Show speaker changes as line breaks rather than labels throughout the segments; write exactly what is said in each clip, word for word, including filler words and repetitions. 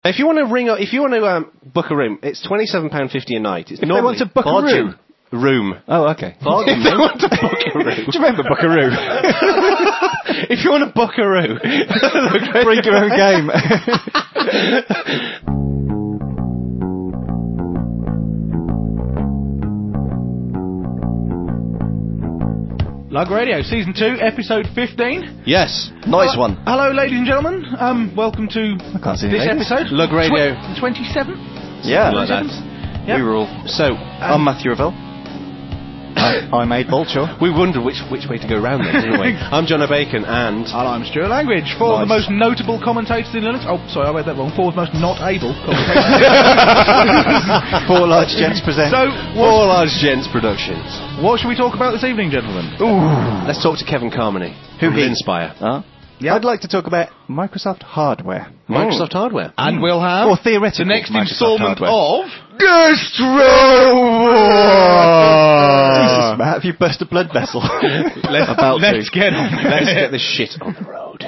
If you want to ring, if you want to um, book a room, it's twenty-seven pounds fifty a night. It's
if they want to book a room?
Room.
Oh, okay.
Bargain. If they want to book a room.
Do you remember Buckaroo?
If you want to Buckaroo,
bring your own game.
Lug Radio, Season two, Episode fifteen.
Yes.
Nice
uh,
one.
Hello, ladies and gentlemen. Um, welcome to
I can't see
this
ladies.
episode.
Lug Radio.
Tw- twenty-seven?
Yeah.
Like that.
Yep.
We rule.
So,
I'm
um,
Matthew Revell. I'm Aid Bolcher.
we wondered which which way to go round then, didn't we? I'm John O'Bacon, and...
And I'm Stuart Langridge. Four
Nice.
of the most notable commentators in Linux. Oh, sorry, I read that wrong. Four of the most not able commentators.
Four large gents present.
So,
Four
what,
Large Gents Productions.
what should we talk about this evening, gentlemen?
Ooh.
Let's talk to Kevin Carmody.
Who
from
he?
Linspire.
Huh?
Yep.
I'd like to talk about Microsoft hardware.
Microsoft hardware.
And we'll have
Or theoretical
the next
Microsoft
instalment
hardware.
of...
Gastro! Jesus, Matt, have you burst a blood vessel?
Let's,
About
let's
to.
get on.
Let's get this shit on the road.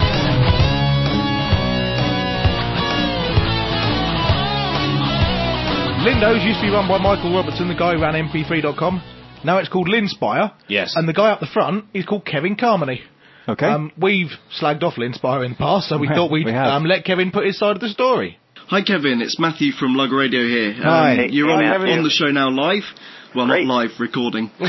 Lindo's used to be run by Michael Robertson, the guy who ran M P three dot com. Now it's called Linspire.
Yes.
And the guy up the front is called Kevin Carmody.
Okay.
Um, we've slagged off Linspire in the past, so we
Yeah,
thought we'd
we have.
um, let Kevin put his side of the story.
Hi Kevin, it's Matthew from Lug Radio here. Um,
Hi. Hey,
you're
hey,
on,
Matthew.
on the show now live. Well,
Great.
not live, recording. Could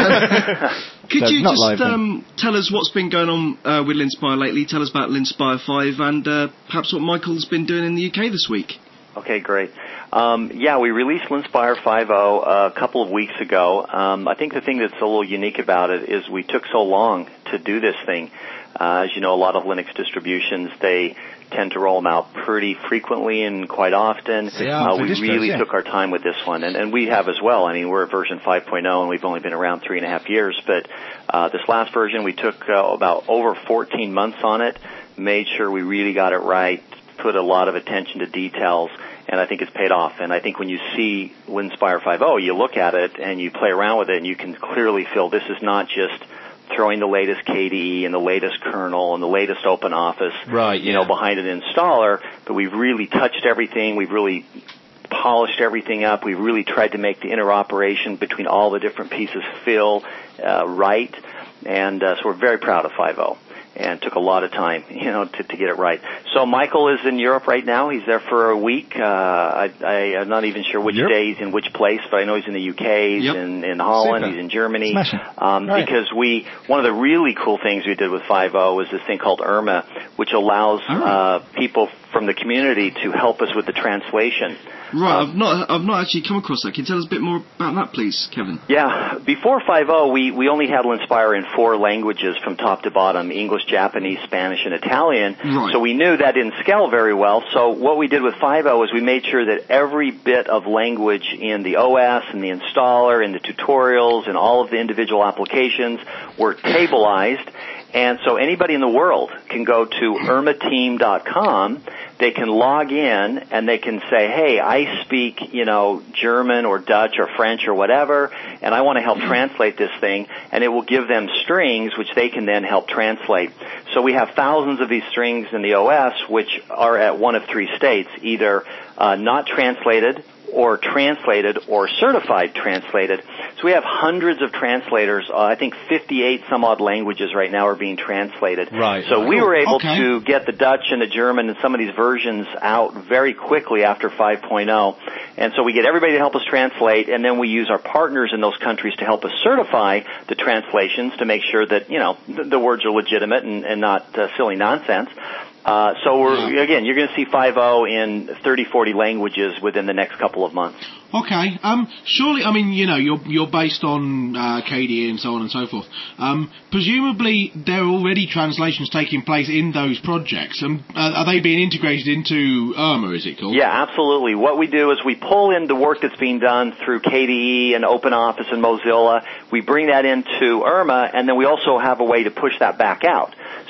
So
you
not
just
live, then.
um, tell us what's been going on uh, with Linspire lately? Tell us about Linspire five and uh, perhaps what Michael's been doing in the U K this week.
Okay, great. Um, yeah, we released Linspire five point oh a couple of weeks ago. Um, I think the thing that's a little unique about it is we took so long to do this thing. Uh, as you know, a lot of Linux distributions, they tend to roll them out pretty frequently and quite often.
Yeah,
uh,
for
we
distros,
really
yeah.
took our time with this one, and, and we have as well. I mean, we're at version five point oh, and we've only been around three and a half years. But uh, this last version, we took uh, about over fourteen months on it, made sure we really got it right, put a lot of attention to details, and I think it's paid off. And I think when you see Linspire five point oh, you look at it and you play around with it, and you can clearly feel this is not just throwing the latest K D E and the latest kernel and the latest open office,
Right,
you
yeah.
know, behind an installer, but we've really touched everything. We've really polished everything up. We've really tried to make the interoperation between all the different pieces feel uh, right, and uh, so we're very proud of five point oh. And took a lot of time, you know, to, to get it right. So Michael is in Europe right now. He's there for a week. Uh, I, I, I'm not even sure which
Europe?
day he's in which place, but I know he's in the U K, he's
Yep.
in, in Holland,
Super.
he's in Germany.
Smashing.
Um,
Right.
Because we, one of the really cool things we did with five point oh was this thing called Irma, which allows
Oh.
uh, people from the community to help us with the translation.
Right,
Um,
I've not I've not actually come across that. Can you tell us a bit more about that, please, Kevin?
Yeah, before five point oh, we, we only had Linspire in four languages from top to bottom, English, Japanese, Spanish, and Italian.
Right.
So we knew that didn't scale very well. So what we did with five point oh is we made sure that every bit of language in the O S and the installer and the tutorials and all of the individual applications were tableized. And so anybody in the world can go to irma team dot com. They can log in and they can say, hey, I speak, you know, German or Dutch or French or whatever, and I want to help translate this thing, and it will give them strings which they can then help translate. So we have thousands of these strings in the O S which are at one of three states, either uh, not translated or translated or certified translated. So we have hundreds of translators. Uh, I think fifty-eight some odd languages right now are being translated.
Right.
So we were able
Okay.
to get the Dutch and the German and some of these versions out very quickly after five point oh. And so we get everybody to help us translate, and then we use our partners in those countries to help us certify the translations to make sure that, you know, the, the words are legitimate and, and not uh, silly nonsense. Uh, so we're, again, you're going to see five point oh in thirty, forty languages within the next couple of months.
Okay. Um. Surely, I mean, you know, you're you're based on uh, K D E and so on and so forth. Um. Presumably, there are already translations taking place in those projects. Um. Uh, are they being integrated into Irma? Is it called?
Yeah, absolutely. What we do is we pull in the work that's being done through K D E and OpenOffice and Mozilla. We bring that into Irma, and then we also have a way to push that back out.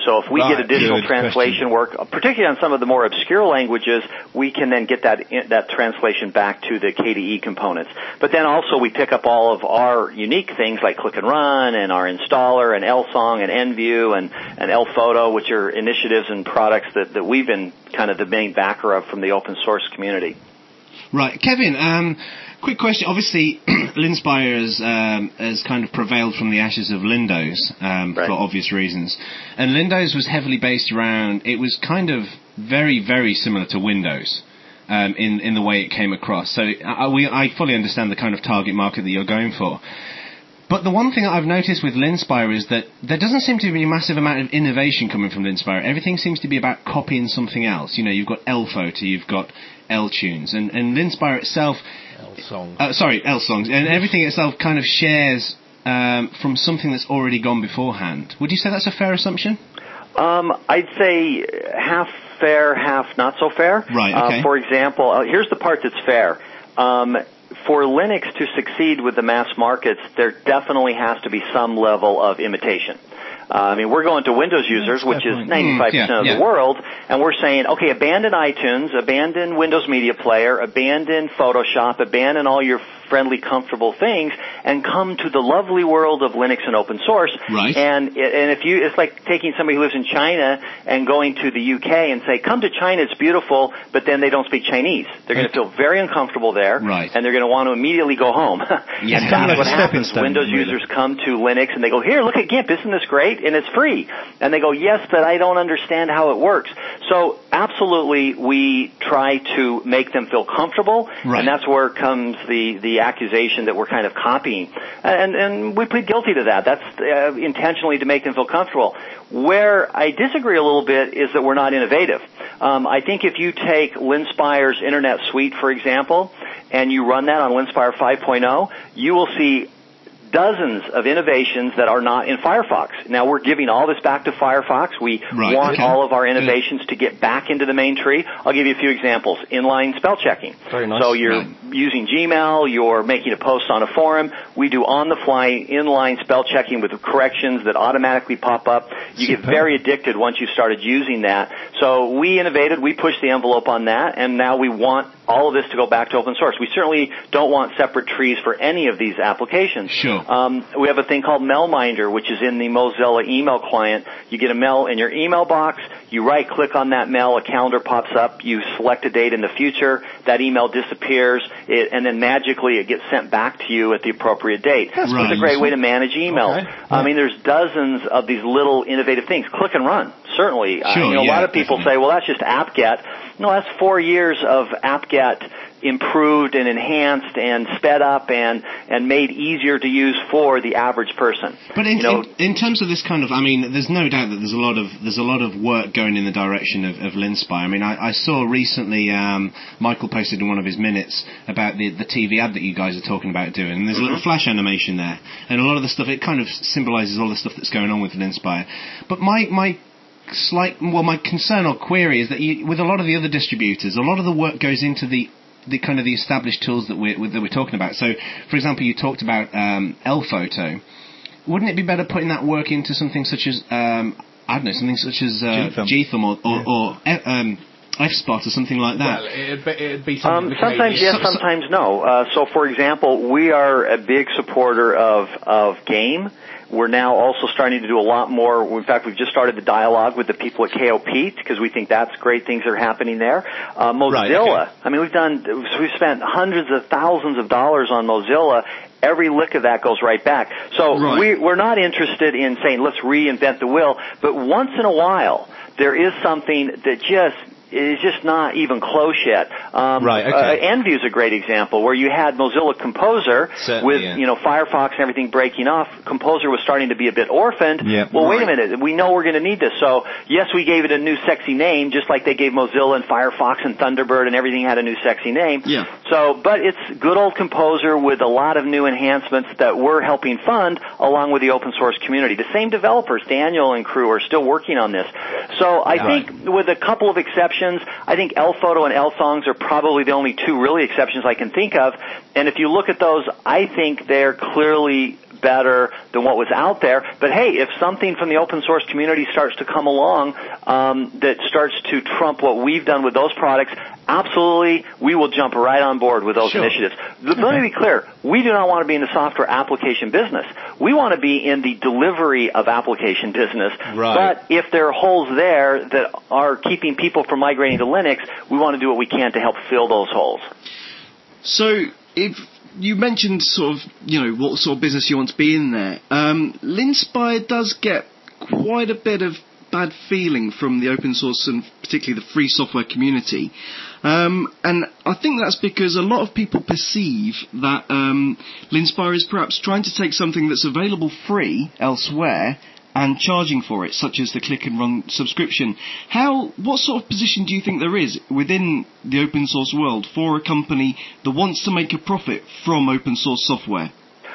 So if we
Right,
get additional
good
translation
question.
work, particularly on some of the more obscure languages, we can then get that that translation back to the K D E components. But then also we pick up all of our unique things like Click and Run and our installer and L-Song and NView and, and L-Photo, which are initiatives and products that, that we've been kind of the main backer of from the open source community.
Right. Kevin, um, quick question. Obviously, Linspire has, um, has kind of prevailed from the ashes of Lindows um,
Right.
for obvious reasons. And Lindows was heavily based around, it was kind of very, very similar to Windows um, in, in the way it came across. So I, we, I fully understand the kind of target market that you're going for. But the one thing I've noticed with Linspire is that there doesn't seem to be a massive amount of innovation coming from Linspire. Everything seems to be about copying something else. You know, you've got L-Photo, you've got L-Tunes, and, and Linspire itself...
L-Songs.
Uh, sorry, L-Songs. And everything itself kind of shares um, from something that's already gone beforehand. Would you say that's a fair assumption?
Um, I'd say half fair, half not so fair.
Right, okay.
Uh, for example, uh, here's the part that's fair. Um, for Linux to succeed with the mass markets, there definitely has to be some level of imitation. Uh, I mean, we're going to Windows users,
That's
which is
definitely-
ninety-five percent
Mm, yeah,
of
yeah.
the world, and we're saying, okay, abandon iTunes, abandon Windows Media Player, abandon Photoshop, abandon all your friendly, comfortable things, and come to the lovely world of Linux and open source.
Right.
And and if you, it's like taking somebody who lives in China and going to the U K and say, come to China, it's beautiful, but then they don't speak Chinese. They're going to feel very uncomfortable there,
Right.
and they're going to want to immediately go home.
Yeah.
And
Kind
of
that's
like
what
a stepping
happens.
stone,
Windows
really.
users come to Linux and they go, here, look at GIMP, isn't this great? And it's free. And they go, yes, but I don't understand how it works. So absolutely, we try to make them feel comfortable,
Right.
and that's where comes the, the accusation that we're kind of copying. And, and we plead guilty to that. That's uh, intentionally to make them feel comfortable. Where I disagree a little bit is that we're not innovative. Um, I think if you take Linspire's Internet Suite, for example, and you run that on Linspire five point oh, you will see dozens of innovations that are not in Firefox. Now, we're giving all this back to Firefox. We
Right,
want
okay.
all of our innovations to get back into the main tree. I'll give you a few examples. Inline spell checking.
Very nice.
So you're
Right.
using Gmail, you're making a post on a forum. We do on-the-fly inline spell checking with corrections that automatically pop up. You get
Superb.
very addicted once you started using that. So we innovated, we pushed the envelope on that, and now we want all of this to go back to open source. We certainly don't want separate trees for any of these applications.
Sure.
Um, we have a thing called Mailminder, which is in the Mozilla email client. You get a mail in your email box. You right-click on that mail. A calendar pops up. You select a date in the future. That email disappears, it, and then magically it gets sent back to you at the appropriate date.
That's
It's
right.
a great way to manage emails.
Okay.
I mean, there's dozens of these little innovative things. Click and run, certainly. Uh,
Sure,
you know, a
yeah,
lot of people
definitely.
say, well, that's just apt-get. No, that's four years of apt-get improved and enhanced and sped up and, and made easier to use for the average person.
But in,
you know,
in, in terms of this kind of, I mean, there's no doubt that there's a lot of there's a lot of work going in the direction of, of Linspire. I mean, I, I saw recently um, Michael posted in one of his minutes about the the T V ad that you guys are talking about doing, and there's a little flash animation there, and a lot of the stuff, it kind of symbolises all the stuff that's going on with Linspire. But my my slight, well, my concern or query is that you, with a lot of the other distributors, a lot of the work goes into the the kind of the established tools that we're that we're talking about. So, for example, you talked about um, L-Photo. Wouldn't it be better putting that work into something such as um, I don't know, something such as uh,
G-Thumb.
G-Thumb or or, or uh, um, F-Spot or something like that?
Well, it'd be, it'd be something
Um,
the
sometimes
K D E
yes,
So- so-
sometimes no. Uh, so, for example, we are a big supporter of of game. We're now also starting to do a lot more. In fact, we've just started the dialogue with the people at K O P because we think that's great things are happening there. Uh, Mozilla.
Right, okay.
I mean, we've done. We've spent hundreds of thousands of dollars on Mozilla. Every lick of that goes right back. So
Right.
we, we're not interested in saying let's reinvent the wheel, but once in a while there is something that just is just not even close yet. Um,
Right, okay.
uh, Enview is a great example where you had Mozilla Composer
Certainly,
with
yeah.
you know Firefox and everything breaking off. Composer was starting to be a bit orphaned.
Yep.
Well, wait a
Right.
minute. We know we're going to need this. So yes, we gave it a new sexy name, just like they gave Mozilla and Firefox and Thunderbird and everything had a new sexy name.
Yeah.
So, but it's good old Composer with a lot of new enhancements that we're helping fund along with the open source community. The same developers, Daniel and crew, are still working on this. So I
Yeah.
think with a couple of exceptions, I think L-Photo and L-Songs are probably the only two really exceptions I can think of. And if you look at those, I think they're clearly better than what was out there. But hey, if something from the open source community starts to come along um, that starts to trump what we've done with those products, absolutely, we will jump right on board with those
sure.
initiatives. Let me be clear. We do not want to be in the software application business. We want to be in the delivery of application business.
Right.
But if there are holes there that are keeping people from migrating to Linux, we want to do what we can to help fill those holes.
So, if you mentioned sort of, you know, what sort of business you want to be in there, um, Linspire does get quite a bit of bad feeling from the open source and particularly the free software community. Um, and I think that's because a lot of people perceive that um, Linspire is perhaps trying to take something that's available free elsewhere and charging for it, such as the click and run subscription. How, what sort of position do you think there is within the open source world for a company that wants to make a profit from open source software?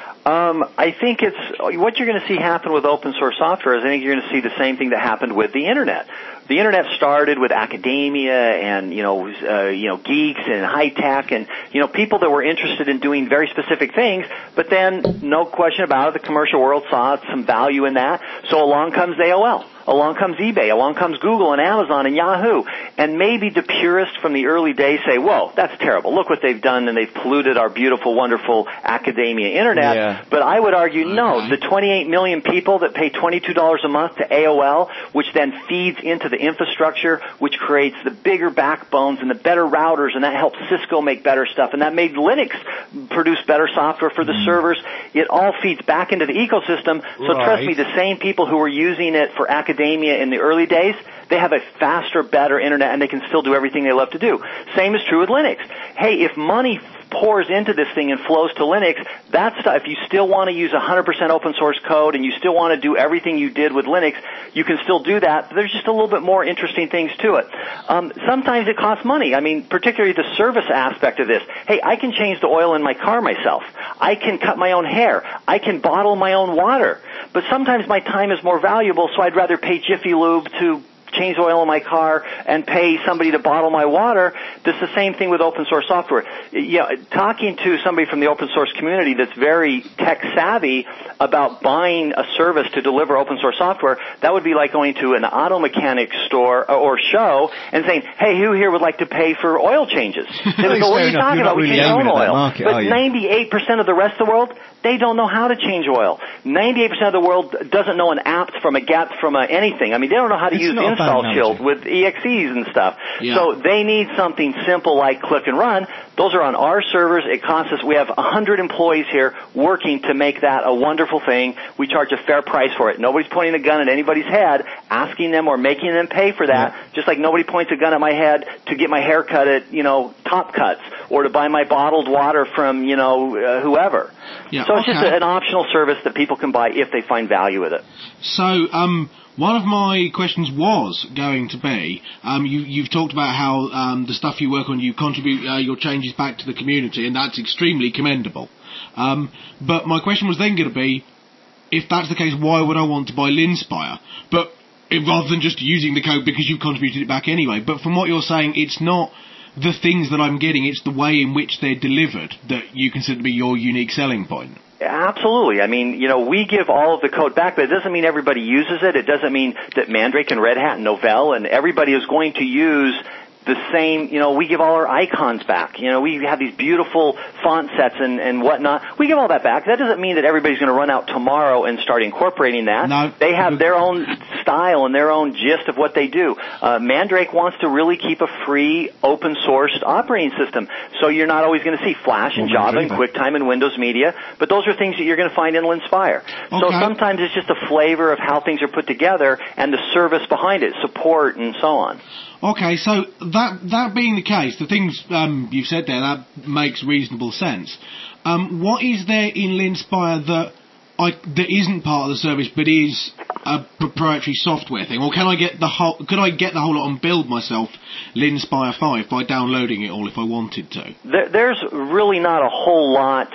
Um, I think it's what you're going to see happen with open source software is I think you're going to see the same thing that happened with the internet. The internet started with academia and you know uh, you know geeks and high tech and you know people that were interested in doing very specific things. But then, no question about it, the commercial world saw some value in that. So along comes A O L. Along comes eBay, along comes Google and Amazon and Yahoo. And maybe the purists from the early days say, whoa, that's terrible. Look what they've done, and they've polluted our beautiful, wonderful academia internet.
Yeah.
But I would argue,
Okay.
no, the twenty-eight million people that pay twenty-two dollars a month to A O L, which then feeds into the infrastructure, which creates the bigger backbones and the better routers, and that helps Cisco make better stuff, and that made Linux produce better software for the mm. servers. It all feeds back into the ecosystem. So
Right.
trust me, the same people who were using it for academia academia in the early days, they have a faster, better internet, and they can still do everything they love to do. Same is true with Linux. Hey, if money pours into this thing and flows to Linux, that's if you still want to use one hundred percent open source code and you still want to do everything you did with Linux, you can still do that. But there's just a little bit more interesting things to it. Um, sometimes it costs money. I mean, particularly the service aspect of this. Hey, I can change the oil in my car myself. I can cut my own hair. I can bottle my own water. But sometimes my time is more valuable, so I'd rather pay Jiffy Lube to change oil in my car and pay somebody to bottle my water. It's the same thing with open source software. You know, talking to somebody from the open source community that's very tech savvy about buying a service to deliver open source software, that would be like going to an auto mechanic store or show and saying, hey, who here would like to pay for oil changes? They would go, what are you talking about? We change our own oil.
Market,
but ninety-eight percent of the rest of the world, they don't know how to change oil. ninety-eight percent of the world doesn't know an apt from a get from a anything. I mean, they don't know how to
It's
use Install Shield with E X Es and stuff.
Yeah.
So they need something simple like click and run. Those are on our servers. It costs us, we have one hundred employees here working to make that a wonderful thing. We charge a fair price for it. Nobody's pointing a gun at anybody's head, asking them or making them pay for that, yeah. Just like nobody points a gun at my head to get my hair cut at, you know, Top Cuts or to buy my bottled water from, you know, uh, whoever.
Yeah,
so it's
okay.
just a, an optional service that people can buy if they find value with it.
So, um, one of my questions was going to be, um, you, you've talked about how um, the stuff you work on, you contribute uh, your changes back to the community, and that's extremely commendable. Um, but my question was then going to be, if that's the case, why would I want to buy Linspire? But if, rather than just using the code because you've contributed it back anyway. But from what you're saying, it's not the things that I'm getting, it's the way in which they're delivered that you consider to be your unique selling point.
Absolutely. I mean, you know, we give all of the code back, but it doesn't mean everybody uses it. It doesn't mean that Mandrake and Red Hat and Novell and everybody is going to use the same, you know, we give all our icons back. You know, we have these beautiful font sets and, and whatnot. We give all that back. That doesn't mean that everybody's going to run out tomorrow and start incorporating that.
No.
They have their own style and their own gist of what they do. Uh, Mandrake wants to really keep a free, open-sourced operating system. So you're not always going to see Flash and Java and QuickTime and Windows Media, but those are things that you're going to find in Linspire.
Okay.
So sometimes it's just a flavor of how things are put together and the service behind it, support and so on.
Okay, so that that being the case, the things um, you've said there, that makes reasonable sense. Um, what is there in Linspire that I, that isn't part of the service but is a proprietary software thing? Or can I get the whole? Could I get the whole lot and build myself Linspire five by downloading it all if I wanted to?
There, there's really not a whole lot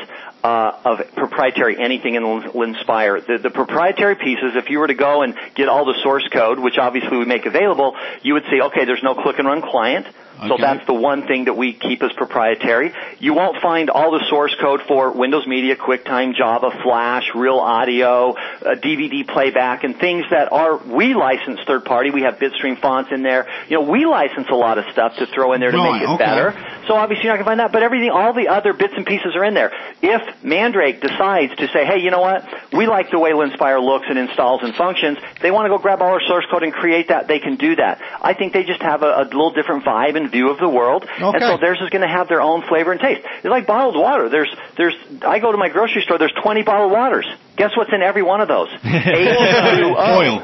uh, of proprietary anything in Linspire. The, the proprietary pieces, if you were to go and get all the source code, which obviously we make available, you would see, okay, there's no click and run client. Okay. So that's the one thing that we keep as proprietary. You won't find all the source code for Windows Media, QuickTime, Java, Flash, Real Audio, uh, D V D playback, and things that are, we license third party. We have Bitstream fonts in there. You know, we license a lot of stuff to throw in there to
right,
make it
okay.
better. So obviously you're not going to find that, but everything, all the other bits and pieces are in there. If Mandrake decides to say, hey, you know what, we like the way Linspire looks and installs and functions, they want to go grab all our source code and create that, they can do that. I think they just have a, a little different vibe and view of the world, okay. and so theirs is going to have their own flavor and taste. It's like bottled water. There's, there's, I go to my grocery store, there's twenty bottled waters. Guess what's in every one of those? H two O.
Oil.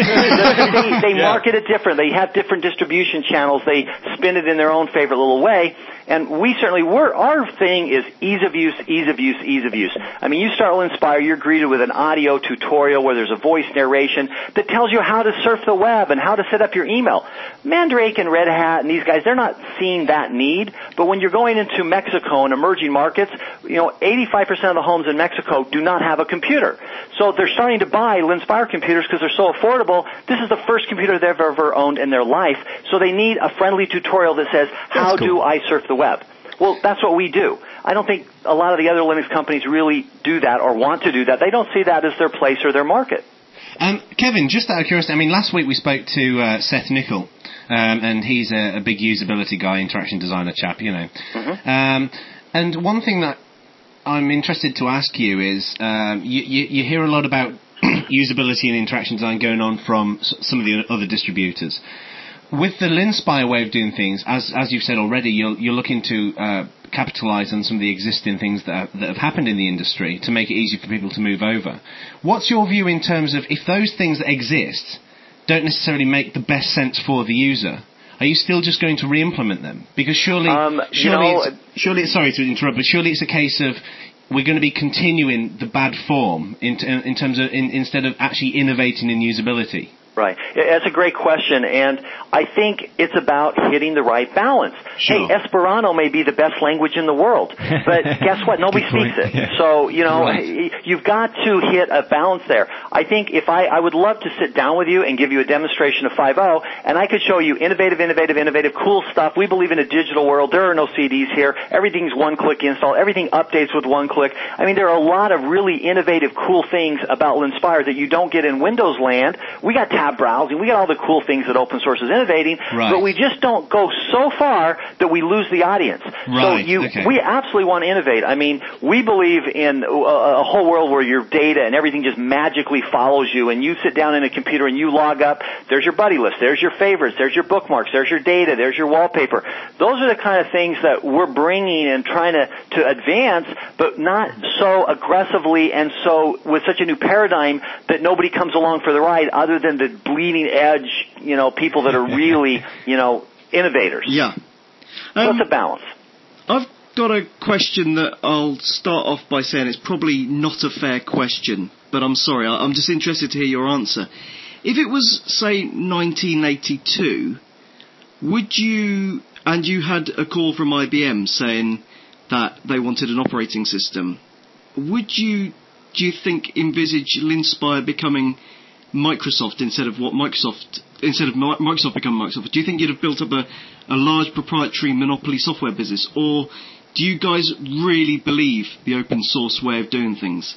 they they yeah. market it different. They have different distribution channels. They spin it in their own favorite little way. And we certainly, we're, our thing is ease of use, ease of use, ease of use. I mean, you start with Linspire, you're greeted with an audio tutorial where there's a voice narration that tells you how to surf the web and how to set up your email. Mandrake and Red Hat and these guys, they're not seeing that need. But when you're going into Mexico and emerging markets, you know, eighty-five percent of the homes in Mexico do not have a computer. So they're starting to buy Linspire computers because they're so affordable. This is the first computer they've ever owned in their life. So they need a friendly tutorial that says, how cool. do I surf the web? Well, that's what we do. I don't think a lot of the other Linux companies really do that or want to do that. They don't see that as their place or their market.
Um, Kevin, just out of curiosity, I mean, last week we spoke to uh, Seth Nickel, um, and he's a, a big usability guy, interaction designer chap, you know. Mm-hmm. Um, and one thing that I'm interested to ask you is, um, you, you, you hear a lot about usability and interaction design going on from some of the other distributors. With the Linspire way of doing things, as as you've said already, you're, you're looking to uh, capitalise on some of the existing things that, are, that have happened in the industry to make it easy for people to move over. What's your view in terms of if those things that exist don't necessarily make the best sense for the user, are you still just going to re-implement them? Because surely,
um,
surely,
know,
it's, surely, it's, sorry to interrupt, but surely it's a case of we're going to be continuing the bad form in, in terms of in, instead of actually innovating in usability.
Right. That's a great question, and I think it's about hitting the right balance.
Sure.
Hey, Esperanto may be the best language in the world, but guess what? Nobody speaks it.
Yeah.
So, you know,
Right.
you've got to hit a balance there. I think if I, I would love to sit down with you and give you a demonstration of five point oh, and I could show you innovative, innovative, innovative, cool stuff. We believe in a digital world. There are no C Ds here. Everything's one-click install. Everything updates with one click. I mean, there are a lot of really innovative, cool things about Linspire that you don't get in Windows land. We got tab browsing. We got all the cool things that open source is innovating,
right.
but we just don't go so far that we lose the audience.
Right.
So you,
okay.
we absolutely want to innovate. I mean, we believe in a, a whole world where your data and everything just magically follows you, and you sit down in a computer and you log up. There's your buddy list. There's your favorites. There's your bookmarks. There's your data. There's your wallpaper. Those are the kind of things that we're bringing and trying to, to advance, but not so aggressively and so with such a new paradigm that nobody comes along for the ride other than the bleeding edge, you know, people that are really, you know, innovators.
Yeah.
So
Um,
it's a balance.
I've got a question that I'll start off by saying it's probably not a fair question, but I'm sorry, I- I'm just interested to hear your answer. If it was, say, nineteen eighty-two, would you, and you had a call from I B M saying that they wanted an operating system, would you, do you think, envisage Linspire becoming Microsoft instead of what Microsoft, instead of Microsoft becoming Microsoft? Do you think you'd have built up a, a large proprietary monopoly software business, or do you guys really believe the open source way of doing things?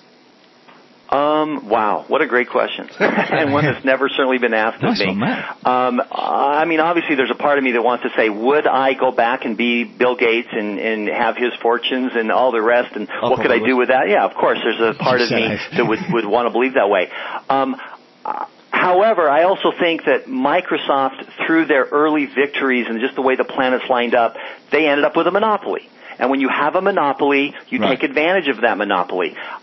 Um, wow, what a great question. And one that's never certainly been asked
Nice
of me.
one, Matt.
Um, I mean, obviously there's a part of me that wants to say, would I go back and be Bill Gates and, and have his fortunes and all the rest, and
I'll
what could I
probably
do with that? Yeah, of course, there's a part of me that would, would want to believe that way. Um, However, I also think that Microsoft, through their early victories and just the way the planets lined up, they ended up with a monopoly. And when you have a monopoly, you
right.
take advantage of that monopoly.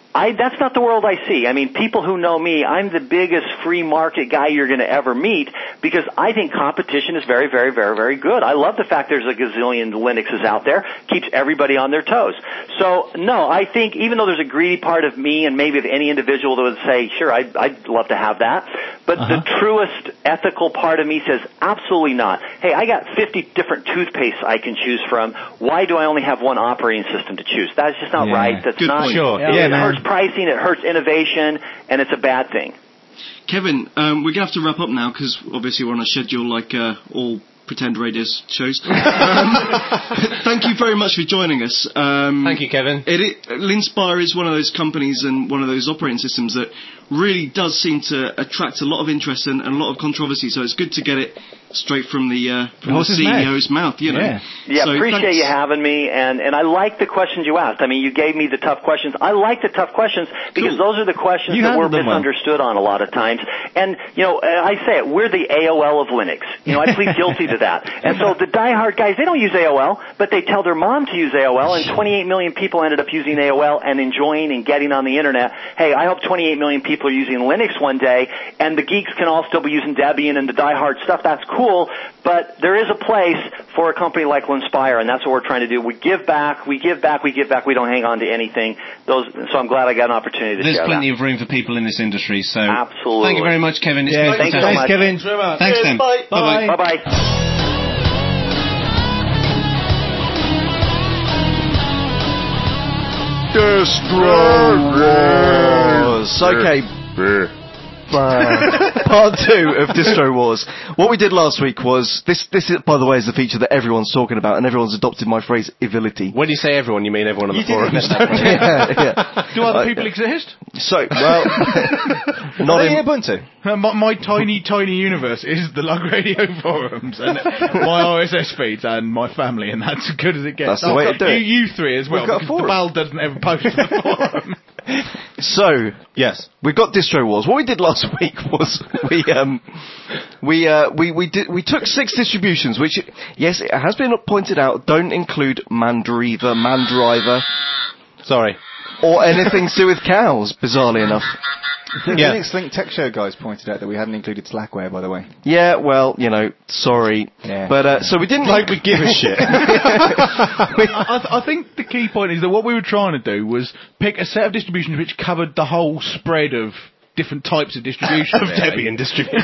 I, that's not the world I see. I mean, people who know me, I'm the biggest free market guy you're going to ever meet because I think competition is very, very, very, very good. I love the fact there's a gazillion Linuxes out there. Keeps everybody on their toes. So, no, I think even though there's a greedy part of me and maybe of any individual that would say, sure, I'd, I'd love to have that, but uh-huh. the truest ethical part of me says, absolutely not. Hey, I got fifty different toothpastes I can choose from. Why do I only have one operating system to choose? That's just not
yeah.
right. That's
Good
not...
point.
Sure.
Yeah,
yeah
it
man.
hurts pricing, it hurts innovation, and it's a bad thing.
Kevin, um, we're going to have to wrap up now because obviously we're on a schedule like uh, all pretend radio shows. um, thank you very much for joining us. Um,
Thank you, Kevin.
It, it, Linspire is one of those companies and one of those operating systems that really does seem to attract a lot of interest and, and a lot of controversy, so it's good to get it straight from the, uh, from the C E O's mouth. mouth, you know.
Yeah,
yeah
so
appreciate
thanks.
you having me, and, and I like the questions you asked. I mean, you gave me the tough questions. I like the tough questions because
Cool.
those are the questions
You
that we're
handled them well.
misunderstood on a lot of times. And, you know, I say it, we're the A O L of Linux. You know, I plead guilty to that. And so the diehard guys, they don't use A O L, but they tell their mom to use A O L, and twenty-eight million people ended up using A O L and enjoying and getting on the Internet. Hey, I hope twenty-eight million people are using Linux one day, and the geeks can all still be using Debian and the diehard stuff. That's cool, but there is a place for a company like Linspire, and that's what we're trying to do. We give back, we give back, we give back. We don't hang on to anything. Those, so I'm glad I got an opportunity to
There's
share
plenty
that.
of room for people in this industry, so
Absolutely.
thank you very much, Kevin. It's
Yeah,
been
thanks so
fantastic.
much.
Kevin.
Thanks, then.
Bye.
Bye-bye.
Bye-bye.
Distro Wars. Okay. Part two of Distro Wars. What we did last week was this. This, is, by the way, is the feature that everyone's talking about, and everyone's adopted my phrase "ivility."
When you say everyone, you mean everyone on the
You did
forums.
yeah, yeah.
Do other
Uh,
people exist?
So, well, not in
Ubuntu.
Uh, my, my tiny, tiny universe is the Lug Radio forums and my R S S feeds and my family, and that's as good as it gets.
That's the way to do
you,
it.
you three as well,
We've got a
because
forum.
the Bal doesn't ever post to the forum.
So,
Yes.
we've got Distro Wars. What we did last week was we um we uh we we did we took six distributions, which yes, it has been pointed out don't include Mandriva, Mandriver,
Sorry.
or anything to do with cows. Bizarrely enough.
The
Yeah.
Linux Link Tech Show guys pointed out that we hadn't included Slackware, by the way.
Yeah, well, you know, sorry,
Yeah.
but uh, so we didn't
Like we give a shit.
I, th- I think the key point is that what we were trying to do was pick a set of distributions which covered the whole spread of different types of distribution.
of
really.
Debian distribution.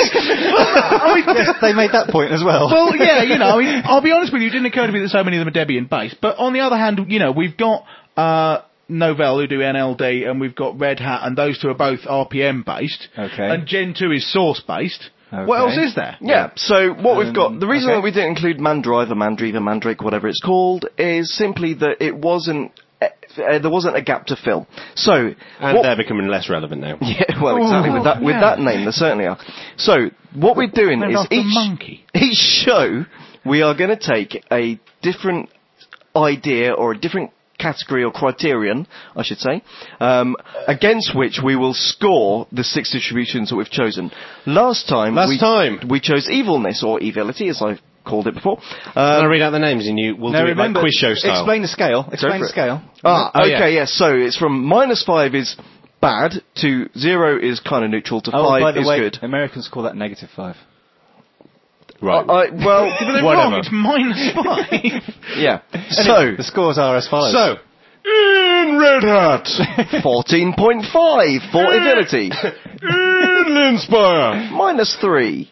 Yes, they made that point as well.
Well, yeah, you know, I mean, I'll be honest with you, it didn't occur to me that so many of them are Debian based. But on the other hand, you know, we've got uh, Novell who do N L D, and we've got Red Hat, and those two are both R P M based.
Okay.
And Gen two is source based.
Okay.
What else is there?
Yeah, so what we've got,
Um,
the reason
okay.
that we didn't include Mandriver, Mandriva, Mandrake, whatever it's called, is simply that it wasn't, uh, uh, there wasn't a gap to fill. So,
And
what-
they're becoming less relevant now.
yeah, well, exactly, with that, with
yeah.
that name, there certainly are. So, what we're doing
Named
is
after a
each,
monkey.
each show, we are going to take a different idea or a different category or criterion, I should say, um, against which we will score the six distributions that we've chosen. Last time,
Last
we,
time.
we chose evilness or evility, as I've called it before.
Can I
Um,
read out the names and you, we'll
now
do it
remember,
like quiz show style.
explain the scale. Explain
for
the
it.
scale.
ah,
Oh,
okay,
yeah.
yes. So it's from minus five is bad to zero is kind of neutral to
Oh,
five
by the
is
way,
good.
Americans call that negative five.
Right.
I, I, well,
But they're
Whatever.
wrong, it's minus five.
yeah. So,
The scores are as follows.
So, in Red Hat,
fourteen point five for evility.
in Linspire,
Minus three.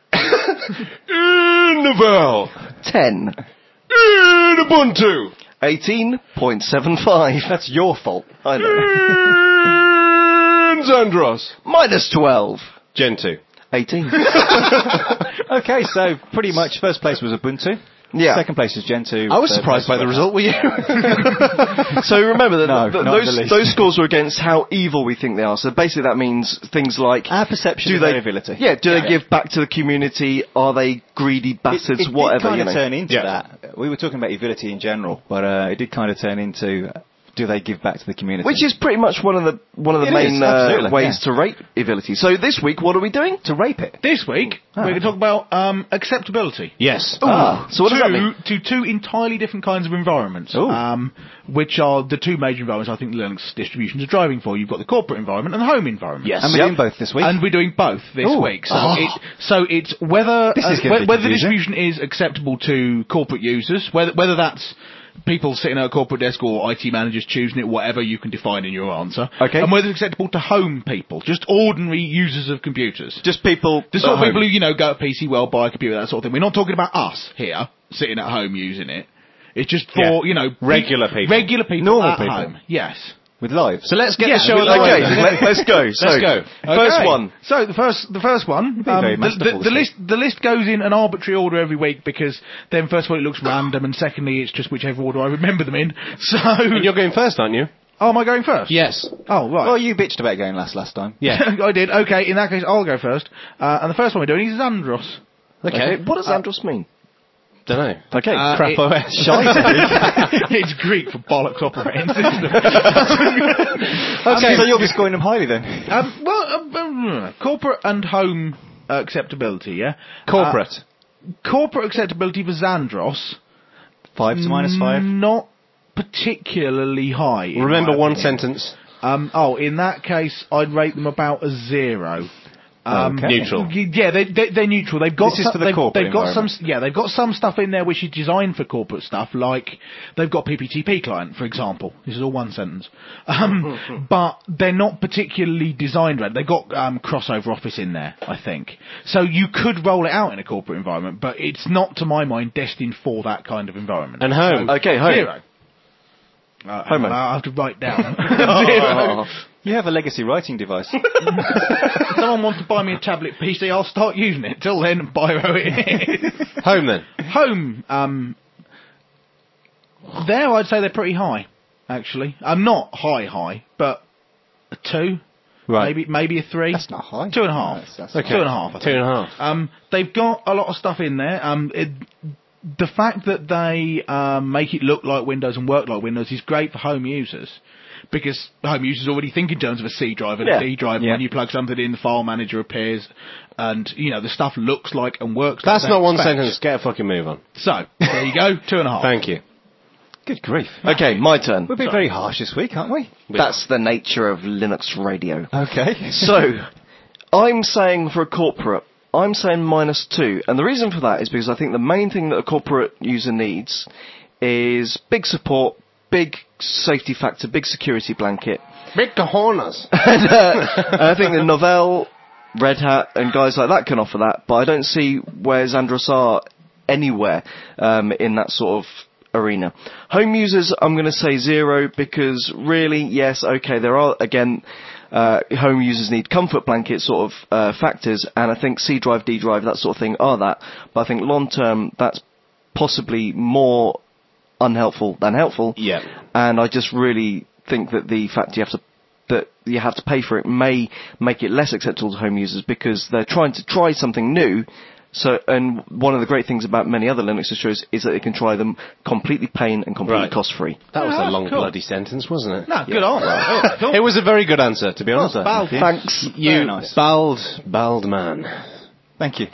in Novell,
Ten.
in Ubuntu,
Eighteen point seven five.
That's your fault.
I know.
in Xandros,
Minus twelve.
Gen two.
Eighteen.
Okay, so pretty much first place was Ubuntu.
Yeah.
Second place is Gen two.
I was
third
surprised by
place
the
was
result, were you?
So remember that
No,
th-
not in the
those
least.
those scores are against how evil we think they are. So basically that means things like
Our perception
do
of
they
their ability.
Yeah, do
Yeah.
they give back to the community? Are they greedy bastards?
It, it
whatever,
did kind
you
of
know.
turn into
Yeah.
that. We were talking about evility in general, but uh, it did kind of turn into uh, do they give back to the community?
Which is pretty much one of the one of the
It
main
is,
uh,
absolutely,
ways
yeah.
to rate ability. So this week, what are we doing?
to rape it.
This week, we're going to talk about um, acceptability.
Yes.
Ah, so what does
two,
that mean?
To two entirely different kinds of environments,
Ooh.
um, which are the two major environments I think Linux distributions are driving for. You've got the corporate environment and the home environment.
Yes.
And we're
Yep.
doing both this week.
And we're doing both this
Ooh.
week. So,
Oh.
it, so it's whether
This is
uh,
gonna
whe-
be
whether the
confusing.
distribution is acceptable to corporate users, whether whether that's people sitting at a corporate desk or I T managers choosing it, whatever you can define in your answer.
Okay.
And whether it's acceptable to home people, just ordinary users of computers.
Just people.
The sort
at
of
home.
people who, you know, go to P C World, buy a computer, that sort of thing. We're not talking about us here, sitting at home using it. It's just for,
Yeah.
you know...
Regular people.
Regular people
Normal
at
people.
home. Yes.
With live.
So let's get
Yeah,
the show
we'll-
underway.
Okay, let, let's go. So,
Let's go.
First
Okay.
one.
So the first, the first one,
being
um,
very
the,
masterful
the,
this
the
week.
list, the list goes in an arbitrary order every week because then first of all it looks random and secondly it's just whichever order I remember them in. So,
And you're going first, aren't you?
oh, am I going first?
Yes.
Oh, right.
Well, you bitched about going last last time.
Yeah.
I did. Okay, in that case I'll go first. Uh, and the first one we're doing is Xandros.
Okay.
What does Andros mean?
Don't know.
Okay.
Uh,
Crap
it-
O S.
It's Greek for bollocks operating system.
Okay, so you'll be scoring them highly then.
Um, well, um, um, corporate and home uh, acceptability, yeah?
Corporate.
Uh, corporate acceptability for Xandros,
Five to minus five.
not particularly high. in
Remember
my
one
opinion.
sentence.
Um, oh, in that case, I'd rate them about a zero. Um,
Okay.
Neutral.
y- Yeah, they, they, they're neutral. They've got
This is
some-
for the
they've,
corporate
they've got some,
environment.
yeah, they've got some stuff in there which is designed for corporate stuff, like they've got P P T P client, for example. This is all one sentence, um, but they're not particularly designed right. They've got um, crossover office in there, I think. So you could roll it out in a corporate environment, but it's not, to my mind, destined for that kind of environment.
And home.
Okay, home.
Zero. Uh, hang
Home.
on, I have to write down. Zero.
You have a legacy writing device.
If someone wants to buy me a tablet P C, I'll start using it. Till then, biro it.
Home then.
Home, um, there I'd say they're pretty high, actually. I'm not high high, but a two,
Right.
maybe maybe a three.
That's not high.
Two and a half.
No, that's- that's
Okay.
Two and a half. I
Two
think.
and a half.
Um, they've got a lot of stuff in there. Um, it, the fact that they um, make it look like Windows and work like Windows is great for home users. Because home users already think in terms of a C drive and
Yeah.
a D drive. and
Yeah.
When you plug something in, the file manager appears, and you know the stuff looks like and works.
That's
like
not
they
one
expect.
sentence. Get a fucking move on.
So there you go, two and a half.
Thank you.
Good grief.
Okay, my turn.
We're being very harsh this week, aren't we?
That's the nature of Linux radio.
Okay.
So, I'm saying for a corporate, I'm saying minus two. And the reason for that is because I think the main thing that a corporate user needs is big support, big safety factor, big security blanket.
Big cojones.
and, uh, and I think that Novell, Red Hat, and guys like that can offer that, but I don't see where Xandros are anywhere um, in that sort of arena. Home users, I'm going to say zero, because really, yes, okay, there are, again, uh, home users need comfort blanket sort of uh, factors, and I think C drive, D drive, that sort of thing are that, but I think long term, that's possibly more unhelpful than helpful.
Yeah.
And I just really think that the fact you have to that you have to pay for it may make it less acceptable to home users because they're trying to try something new. So, and one of the great things about many other Linux distros is that they can try them completely pain and completely
Right.
cost free.
That was
Yeah,
a long
cool.
bloody sentence, wasn't it?
No, good answer. Yeah, cool.
It was a very good answer, to be honest.
Well, bald.
Thanks.
You
Very nice.
bald, bald man.
Thank you.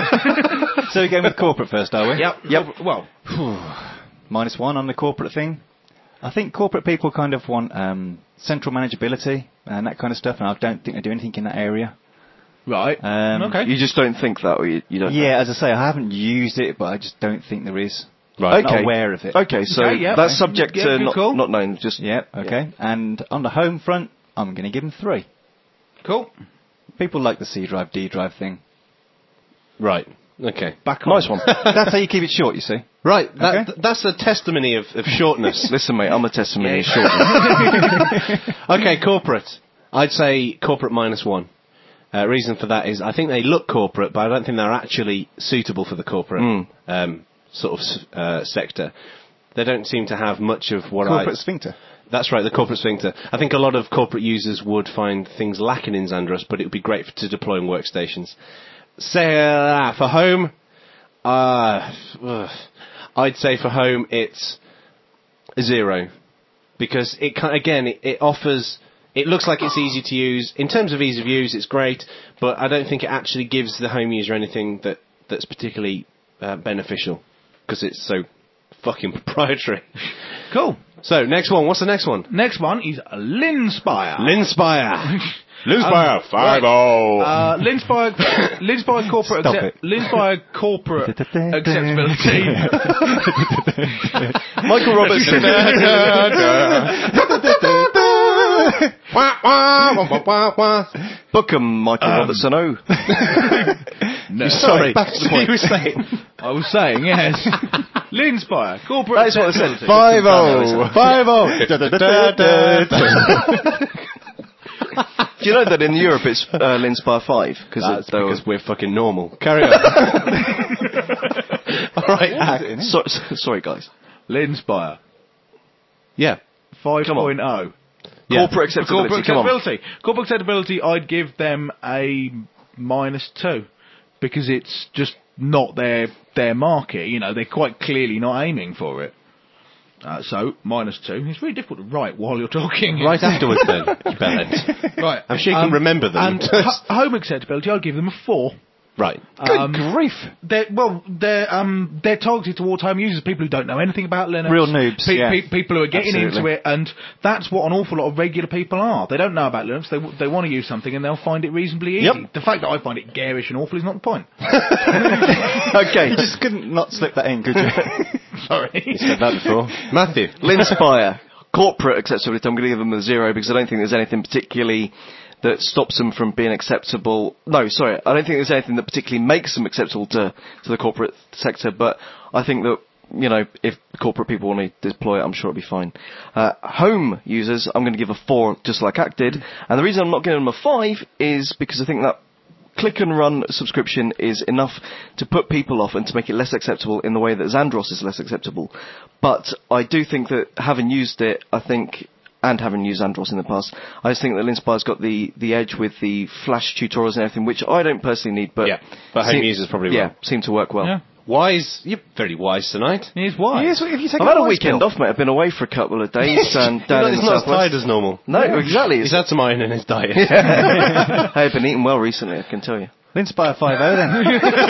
So we're going with corporate first, are we?
Yep.
Yep.
Well,
Minus one on the corporate thing. I think corporate people kind of want um, central manageability and that kind of stuff, and I don't think they do anything in that area.
right.
Um,
okay.
You just don't think that, or you, you don't.
Yeah, as I say, I haven't used it, but I just don't think there is.
Right.
Not
Okay.
aware of it.
Okay, so
Okay, yeah.
that's subject
Yeah,
to
good
not,
call.
not known. Just
Yeah, okay. And on the home front, I'm going to give them three.
Cool.
People like the C drive, D drive thing.
Right. Okay.
Back on.
nice one.
That's how you keep it short, you see.
Right. That,
Okay.
th- that's a testimony of, of shortness.
Listen, mate, I'm a testimony.
Yeah.
Short.
Okay, corporate. I'd say corporate minus one. Uh, reason for that is I think they look corporate, but I don't think they're actually suitable for the corporate
Mm.
um, sort of s- uh, sector. They don't seem to have much of what
Corporate
I...
sphincter.
That's right, the corporate sphincter. I think a lot of corporate users would find things lacking in Xandros, but it would be great for, to deploy in workstations. Say uh, for home, uh, ugh, I'd say for home it's zero.
because it can, again it, it offers. It looks like it's easy to use. In terms of ease of use, it's great, but I don't think it actually gives the home user anything that that's particularly uh, beneficial because it's so fucking proprietary.
Cool.
So next one. What's the next one?
Next one is Linspire.
Linspire.
Linspire five oh.
Uh, Linspire, Linspire corporate,
Stop
accept-
it.
Linspire corporate acceptability.
Michael Robertson. Book 'em, Michael
Um,
Robertson. Oh,
No,
Sorry,
back to the point.
You were saying.
I was saying, yes. Linspire corporate
That's what I said.
acceptability.
Five oh. Five oh.
do you know that in Europe it's uh, Linspire five?
That's
it, they were-
because we're fucking normal. Carry on. All right.
So, so- sorry, guys.
Linspire
Yeah.
five
Come on.
point oh.
Yeah.
Corporate acceptability.
Corporate
Come on.
acceptability. Corporate acceptability, I'd give them a minus two because it's just not their their market. You know, they're quite clearly not aiming for it. Uh, so minus two. It's really difficult to write while you're talking.
Right afterwards, then, you bellend.
Right.
I'm sure you can remember them.
And ho- home acceptability, I'd give them a four.
Right.
Um,
grief.
They're, well, they're um, they're targeted towards home users, people who don't know anything about Linux,
Real noobs,
pe-
yeah.
pe- people who are getting
Absolutely.
into it, and that's what an awful lot of regular people are. They don't know about Linux. They w- they want to use something, and they'll find it reasonably easy.
Yep.
The fact that I find it garish and awful is not the point.
Okay.
You just couldn't not slip that in, could you?
Sorry.
Said that before. Matthew.
Linspire, corporate acceptability, I'm going to give them a zero because I don't think there's anything particularly that stops them from being acceptable. No, sorry, I don't think there's anything that particularly makes them acceptable to, to the corporate sector, but I think that, you know, if corporate people want to deploy it, I'm sure it'll be fine. Uh, home users, I'm going to give a four, just like Act did, and the reason I'm not giving them a five is because I think that click and run subscription is enough to put people off and to make it less acceptable in the way that Xandros is less acceptable. But I do think that having used it, I think, and having used Xandros in the past, I just think that Linspire's got the, the edge with the Flash tutorials and everything, which I don't personally need, but
Yeah, but home users probably
yeah,
will.
seem to work well.
Yeah.
Wise. You're very wise tonight.
Here's why.
Yes, if you take
I've had a
wise
weekend
pill.
off, mate. I've been away for a couple of days and
You're
down
not,
in
he's
the
not as
southwest.
tired as normal.
No, exactly.
He's had some iron in his diet.
Hey, I've been eating well recently, I can tell you.
Linspire five oh then.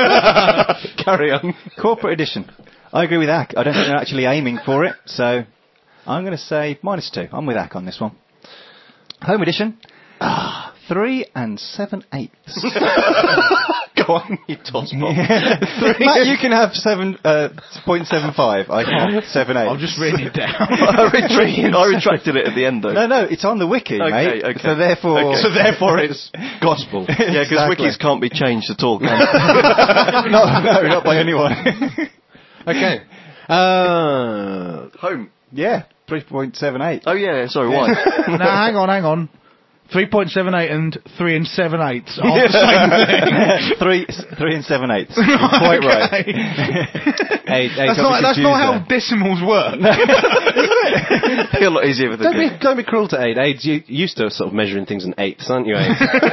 Carry on.
Corporate edition. I agree with Ack. I don't think they're actually aiming for it, so I'm going to say minus two. I'm with Ack on this one. Home edition. Ah, three and seven eighths.
Go on, you toss bomb.
Matt, you can have seven uh, point seven five. I can have seven eight.
I'm just reading it down.
I, retract- I retracted it at the end, though.
No, no, it's on the wiki,
Okay,
mate.
okay.
So therefore,
Okay.
So therefore it's gospel.
Yeah, because
Exactly.
wikis can't be changed at all, can they?
no, no, not by anyone.
Okay. Uh,
Home.
Yeah, three point seven eight.
Oh, yeah, sorry, why?
Now, hang on, hang on. three point seven eight and three and seven eighths are the same thing.
three, three and seven eighths. You're quite right.
Okay.
eight, eight,
That's not, that's not how decimals work.
Feel a lot easier with the
Don't
D.
be, don't be cruel to Aid. Aid, you used to sort of measuring things in eighths, aren't you, Aid?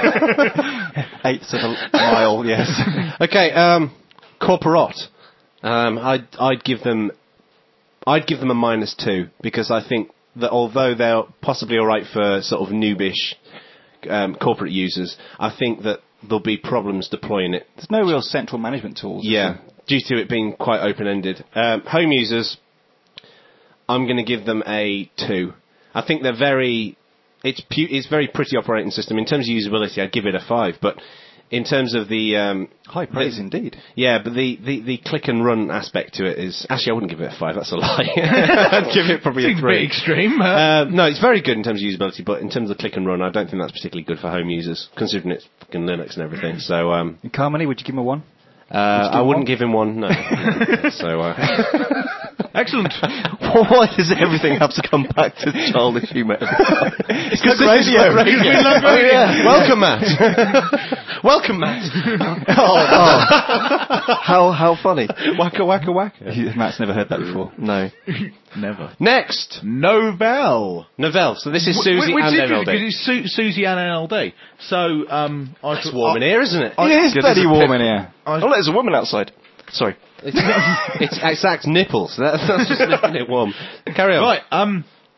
Eighths of a mile, yes.
Okay, um, Corporate. Um, I'd, I'd give them, I'd give them a minus two because I think that although they're possibly all right for sort of noobish um, corporate users, I think that there'll be problems deploying it.
There's no real central management tools. is
Yeah,
there?
due to it being quite open-ended. Um, home users, I'm going to give them a two. I think they're very, it's pu- it's very pretty operating system. In terms of usability, I'd give it a five, but in terms of the... Um,
High praise
the-
indeed.
Yeah, but the, the, the click and run aspect to it is... Actually, I wouldn't give it a five, that's a lie. I'd give it probably
Seems
a
a bit
three.
extreme. Uh,
Uh, no, it's very good in terms of usability, but in terms of click and run, I don't think that's particularly good for home users, considering it's fucking Linux and everything. So, um,
And Carmody, would you give him a one?
uh, I
one?
wouldn't give him one, no. So, uh,
excellent.
Why does everything have to come back to childish humour?
it's good radio. radio.
Oh, yeah.
Welcome, Matt. Welcome, Matt.
Oh, oh. How, how funny.
Waka, waka, waka.
Matt's never heard that before.
No.
Never.
Next,
Novell.
Novell. So this is Susie
Which
and
is
N L
interesting
D.
because it's Su- Susie and N L D. So, um, I
It's warm in here, isn't it?
I-
It is
Yeah,
bloody
there's a
warm
pip.
in here.
Oh, look, there's a woman outside. Sorry.
It's, it's, it's Zach's nipples. That's, that's just making it warm. Carry on.
Right, um,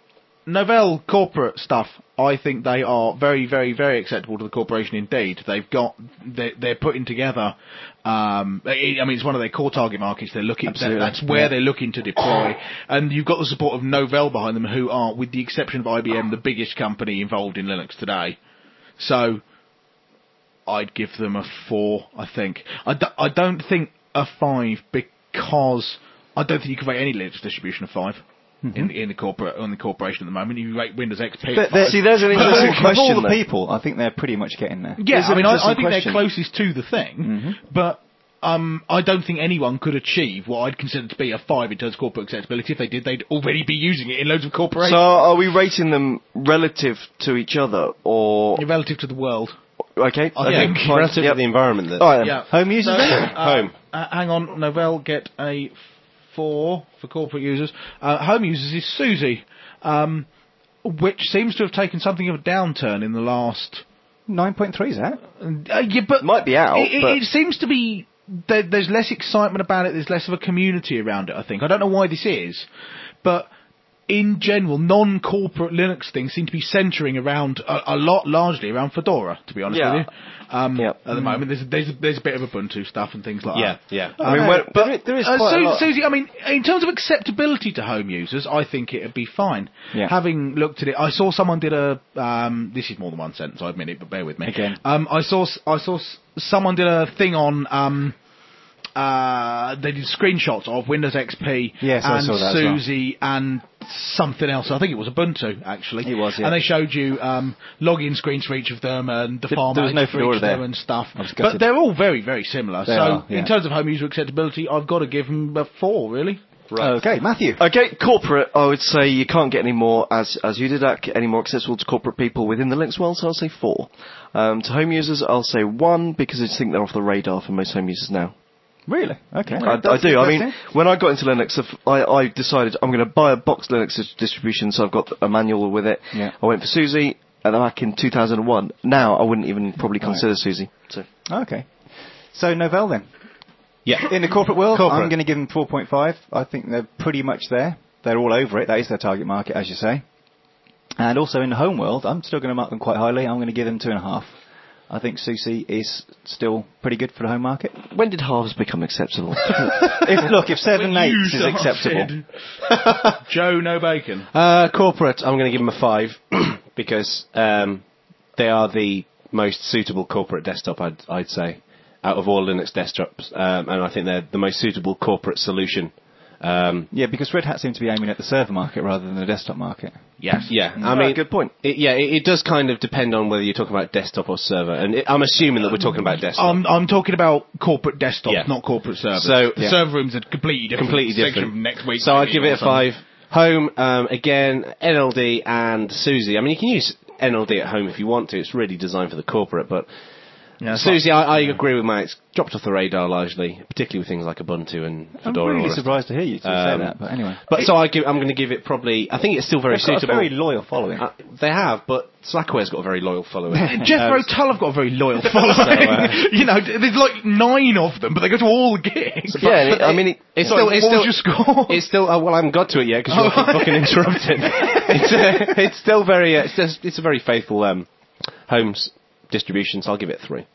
Novell corporate stuff, I think they are very, very, very acceptable to the corporation indeed. They've got, they're, they're putting together, um, I mean, it's one of their core target markets. They're looking, that, that's where yeah. they're looking to deploy. And you've got the support of Novell behind them, who are, with the exception of I B M, the biggest company involved in Linux today. So, I'd give them a four, I think. I, d- I don't think a five, because I don't think you can rate any Linux distribution a five. Mm-hmm. In, in the corporate, on the corporation at the moment, you rate Windows X P.
But there, see, there's an interesting
of
question.
Of all the
there.
people, I think they're pretty much getting there.
Yeah,
there's
I mean, I, I think
question.
they're closest to the thing,
mm-hmm.
but um, I don't think anyone could achieve what I'd consider to be a five in terms of corporate acceptability. If they did, they'd already be using it in loads of corporations.
So, are we rating them relative to each other, or
relative to the world?
Okay,
I
yeah,
think
relative
yep.
to the environment. That
All right, then.
Yeah.
Home users
So,
then?
uh,
Home.
Uh, hang on, Novell get a four for corporate users. Uh, home users is Suzy, um, which seems to have taken something of a downturn in the last.
nine point three is that?
Uh, yeah, but
Might be out,
It, it,
but-
it seems to be. There, there's less excitement about it. There's less of a community around it. I think. I don't know why this is, but. In general, non-corporate Linux things seem to be centering around a, a lot, largely around Fedora. To be honest
Yeah.
with you, um,
Yep.
at the moment there's there's there's a bit of Ubuntu stuff and things like
Yeah,
that.
yeah.
I mean,
Uh,
when-
but
there- there is
uh,
quite a
Su-
lot.
Suzy, I mean, in terms of acceptability to home users, I think it'd be fine.
Yeah.
Having looked at it, I saw someone did a. Um, this is more than one sentence, I admit it, but bear with me.
Again.
Um, I saw s- I saw s- someone did a thing on. Um, uh, they did screenshots of Windows X P
Yes, I
and
saw that as well.
Suzy and something else. I think it was Ubuntu actually.
It was, yeah.
And they showed you um, login screens for each of them and the
There-
file
there was
manager
no
for each
Fedora
of them
there.
and stuff.
I was
But
gutted.
they're all very very similar.
They
so
are, yeah.
in terms of home user acceptability, I've got to give them a four really.
Right.
Okay, Matthew.
Okay, corporate, I would say you can't get any more, as as you did, Ak, any more accessible to corporate people within the Linux world, so I'll say four. Um, to home users, I'll say one, because I just think they're off the radar for most home users now.
Really? Okay.
I, I
That's
do. I mean,
interesting.
when I got into Linux, if I, I decided I'm going to buy a box Linux dis- distribution, so I've got a manual with it.
Yeah.
I went for Suzy, and I'm back in two thousand one. Now, I wouldn't even probably consider
Right.
Suzy. So.
Okay. So Novell then.
Yeah.
In the corporate world,
Corporate.
I'm going to give them four point five. I think they're pretty much there. They're all over it. That is their target market, as you say. And also in the home world, I'm still going to mark them quite highly. I'm going to give them two and a half. I think Suzy is still pretty good for the home market.
When did halves become acceptable?
If, look, if seven
You
eighths is
started.
acceptable.
Joe, no bacon.
Uh, corporate, I'm going to give them a five because um, they are the most suitable corporate desktop, I'd, I'd say, out of all Linux desktops, um, and I think they're the most suitable corporate solution. Um,
Yeah, because Red Hat seems to be aiming at the server market rather than the desktop market.
Yes.
yeah, I
Right,
mean,
good point.
It, yeah, it, it does kind of depend on whether you're talking about desktop or server, and it, I'm assuming that we're talking about desktop.
I'm, I'm talking about corporate desktops,
Yeah.
not corporate servers.
So-
the
Yeah.
server rooms are completely different.
Completely
section
different.
from next week.
So I'd give it a
or something.
five. Home, um, again, N L D and Suzy. I mean, you can use N L D at home if you want to. It's really designed for the corporate, but
Yeah, it's
Suzy, I, I agree with Mike. It's dropped off the radar largely, particularly with things like Ubuntu and
I'm
Fedora. and all
really
the rest.
surprised to hear you two
Um,
say that, but anyway.
But so I give, I'm going to give it probably. I think it's still very
They've got a
suitable.
very loyal following.
Uh, they have, but Slackware's got a very loyal following.
Jethro
Um,
Tull have got a very loyal following.
So, uh,
you know, there's like nine of them, but they go to all the gigs.
Yeah, and it- I mean, it-
It's
Sorry,
still, it's
what
still,
was your score?
it's still. Uh, well, I haven't got to it yet because you're keep fucking interrupting. It's, uh, it's still very. Uh, it's just, it's a very faithful um, home s- distribution, so I'll give it three.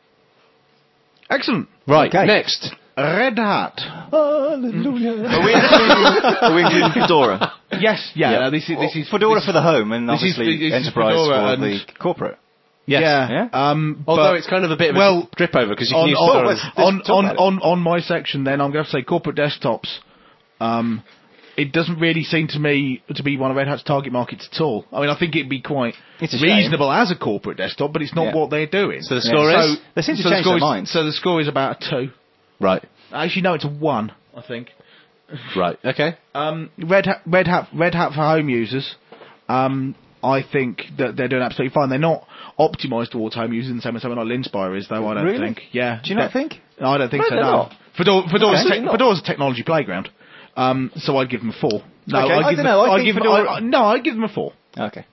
Excellent.
Right,
Okay.
next.
Red Hat.
Hallelujah.
Are we including, are we including Fedora?
Yes, yeah.
Yeah.
no, this is this is
Fedora
this-
for the home and
this is-
obviously
this is
enterprise
Fedora
for
and-
the corporate.
Yes.
Yeah.
Yeah?
Um,
Although
but
it's kind of a bit of
well,
a drip over because you can
on
use
on,
Fedora.
let's-
on,
talk
on,
about it.
on on my section, then I'm going to say corporate desktops. Um, it doesn't really seem to me to be one of Red Hat's target markets at all. I mean, I think it'd be quite
It's a shame.
reasonable as a corporate desktop, but it's not
Yeah.
what they're doing.
So the score
Yeah.
is?
So,
They seem to
so
change
the score
their
is,
minds.
So the score is about a two.
Right,
Actually, no, it's a one. I think.
right, okay.
Um, Red Hat, Red Hat, Red Hat for home users. Um, I think that they're doing absolutely fine. They're not optimised towards home users in the same way something like Linspire is, though. I don't
Really?
think. Yeah.
Do you not
They-
think?
No, I don't think
No,
so.
they're
No.
not.
Fedora, Fedora's,
Okay.
te-
Not.
Fedora's a technology playground. Um, so I'd give them a four. No,
Okay,
I'd
I
give them,
dunno, I
I'd
think
give them,
Fedora-
I, I, no, I'd give them a four.
Okay.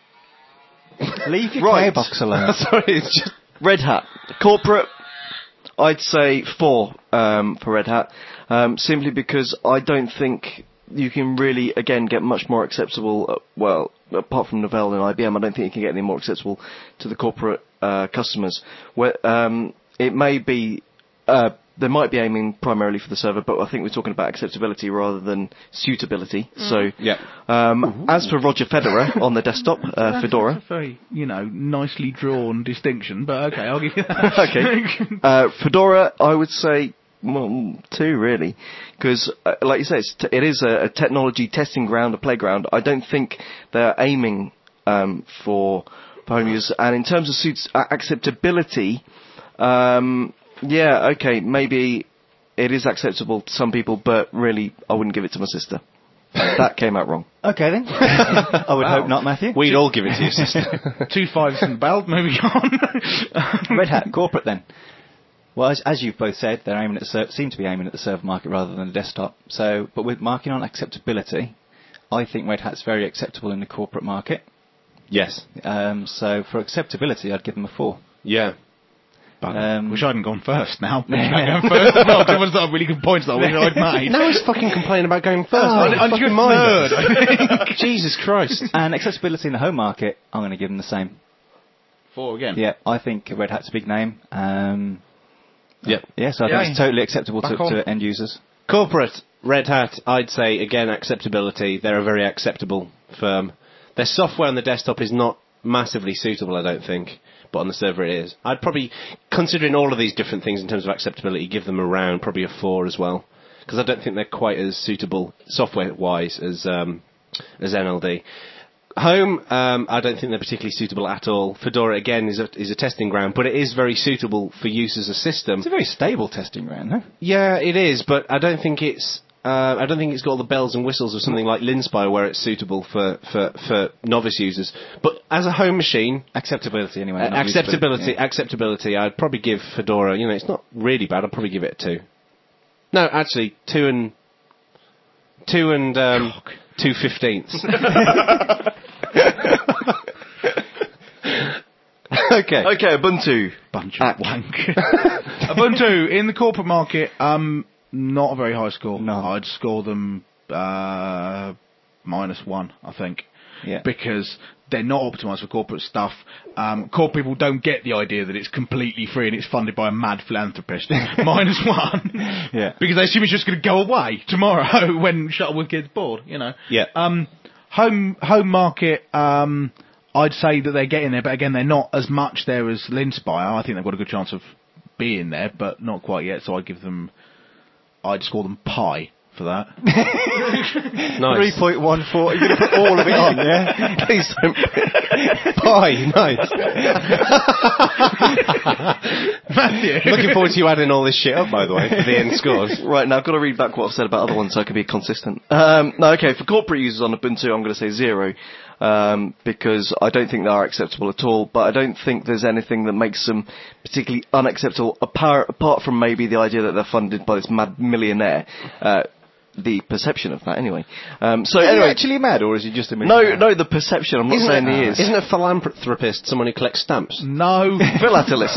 Leave your
Right.
player box alone.
Sorry, it's just Red Hat. Corporate, I'd say four um, for Red Hat, um, simply because I don't think you can really, again, get much more acceptable, uh, well, apart from Novell and I B M, I don't think you can get any more acceptable to the corporate uh, customers. Where um, it may be, uh, they might be aiming primarily for the server, but I think we're talking about acceptability rather than suitability. Mm. So,
yeah.
Um, as for Roger Federer on the desktop, uh, Fedora.
That's a very, you know, nicely drawn distinction, but okay, I'll give you that.
Okay. Uh, Fedora, I would say, well, two really, because uh, like you say, it's t- it is a, a technology testing ground, a playground. I don't think they're aiming um, for, for home use. And in terms of suits, uh, acceptability, um, yeah, okay, maybe it is acceptable to some people, but really, I wouldn't give it to my sister. That came out wrong.
Okay then. I would
Wow.
hope not, Matthew.
We'd all give it to your sister.
Two fives and belt, moving on.
Red Hat corporate then. Well, as, as you've both said, they're aiming at the ser- seem to be aiming at the server market rather than the desktop. So, but with marking on acceptability, I think Red Hat's very acceptable in the corporate market.
Yes.
Um, so for acceptability, I'd give them a four.
Yeah.
Um, Wish I hadn't gone first now. Going first. Well, there was some really good points that I wish I'd made.
Now he's fucking complaining about going first.
Oh,
I'm,
I'm
fucking
just
mind.
third, I think.
Jesus Christ.
And accessibility in the home market, I'm going to give them the same.
Four again.
Yeah, I think Red Hat's a big name. Um,
Yep.
Yes, I
Yeah.
think it's totally acceptable to,
Back on.
to end users.
Corporate, Red Hat, I'd say, again, acceptability. They're a very acceptable firm. Their software on the desktop is not massively suitable, I don't think, but on the server it is. I'd probably, considering all of these different things in terms of acceptability, give them around probably a four as well, because I don't think they're quite as suitable software-wise as um, as N L D. Home, um, I don't think they're particularly suitable at all. Fedora, again, is a, is a testing ground, but it is very suitable for use as a system.
It's a very stable testing ground, huh?
Yeah, it is, but I don't think it's uh, I don't think it's got all the bells and whistles of something like Linspire where it's suitable for, for, for novice users. But as a home machine,
Acceptability, anyway.
uh,
not
acceptability,
usability, yeah.
acceptability, I'd probably give Fedora. You know, it's not really bad. I'd probably give it a two. No, actually, two and two and um, two fifteenths. Okay.
Okay, Ubuntu.
Bunch of wank. Ubuntu, in the corporate market, um, not a very high score.
No.
I'd score them uh, minus one, I think.
Yeah.
Because they're not optimised for corporate stuff. Um, core people don't get the idea that it's completely free and it's funded by a mad philanthropist. Minus one.
Yeah.
Because they assume it's just going to go away tomorrow when Shuttleworth gets bored, you know.
Yeah.
Um, home home market, um, I'd say that they're getting there, but again, they're not as much there as Linspire. I think they've got a good chance of being there, but not quite yet. So I'd give them, I'd score them pi for that.
Nice.
three point one four. You're going to put all of it on, yeah?
Please don't.
Pie, nice.
Matthew.
Looking forward to you adding all this shit up, by the way, for the end scores.
Right, now I've got to read back what I've said about other ones so I can be consistent. Um, no, okay, for corporate users on Ubuntu, I'm going to say zero, um, because I don't think they are acceptable at all, but I don't think there's anything that makes them particularly unacceptable, apart, apart from maybe the idea that they're funded by this mad millionaire. Uh, the perception of that, anyway. Um, so
Is
anyway,
he actually mad, or is he just a
no,
millionaire?
no, the perception. I'm not
Isn't
saying
it,
he is.
Isn't a philanthropist someone who collects stamps?
No.
Philatelist.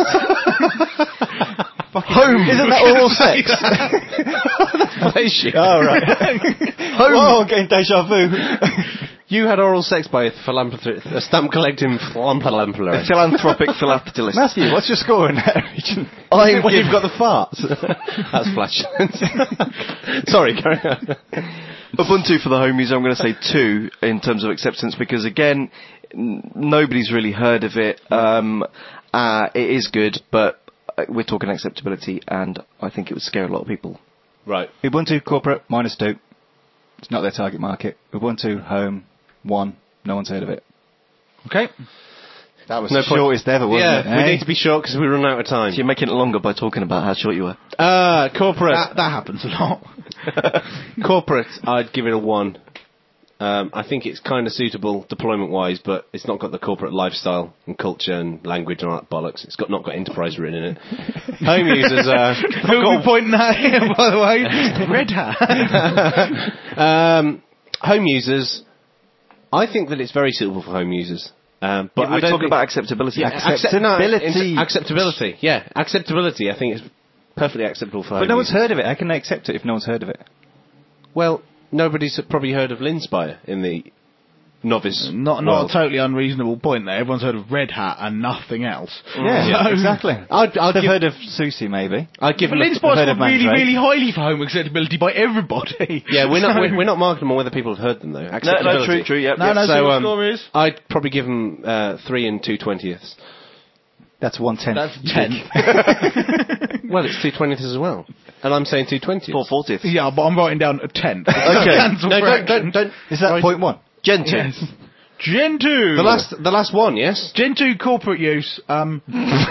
Home.
Isn't that oral sex?
Bless you.
Oh, right. Home. Whoa, I'm getting deja vu.
You had oral sex by a philanthropist, a stamp collecting philanthropist.
Philanthropic philatelist.
Matthew, what's your score in that region?
I'm
Well,
give-
you've got the farts. That's flatulence. Sorry, carry on.
Ubuntu for the home user, I'm going to say two in terms of acceptance because again, n- nobody's really heard of it. Um, uh, it is good, but uh, we're talking acceptability, and I think it would scare a lot of people.
Right.
Ubuntu corporate, minus two. It's not their target market. Ubuntu home, one. No one's heard of it.
Okay.
That was
No
the
point.
shortest ever, wasn't
Yeah,
it?
we
eh?
need to be short because we run out of time.
So you're making it longer by talking about how short you were.
Uh, corporate.
That, that happens a lot.
Corporate, I'd give it a one. Um, I think it's kind of suitable deployment-wise, but it's not got the corporate lifestyle and culture and language and all that bollocks. It's got not got enterprise written in it. Home users, uh,
Who'll be pointing that here, by the way? Red Hat.
um, home users, I think that it's very suitable for home users. Um, but
Yeah, we're
I don't
talking
think,
about acceptability.
yeah, accept- no,
acceptability.
it's- acceptability. Yeah, acceptability. I think it's perfectly acceptable for home
But no one's
users.
heard of it. How can they accept it if no one's heard of it?
Well, nobody's probably heard of Linspire in the novice
Not not
world.
a totally unreasonable point there. Everyone's heard of Red Hat and nothing else.
Yeah,
So-
exactly.
I'd, I'd
I've
give,
heard of Susie, maybe.
I'd give
But
them a-
Linspire's
heard of
scored really,
Mandrake.
really highly for home acceptability by everybody.
Yeah, we're not
So-
we're, we're not marking them on whether people have heard them though.
No, no,
Acceptability.
true, true, yep.
No,
yep.
no, so
So,
your
um,
score is?
I'd probably give them uh, three and two twentieths.
That's one tenth.
That's ten.
Well, it's two twentieths as well, and I'm saying two twentieths.
Four fortieth.
Yeah, but I'm writing down a tenth.
Okay.
Cancel
No, don't,
fraction.
don't, don't.
Is that
Right.
point one?
Gen two.
Yes. Gen two.
The last, the last one, yes.
Gen two corporate use. Um,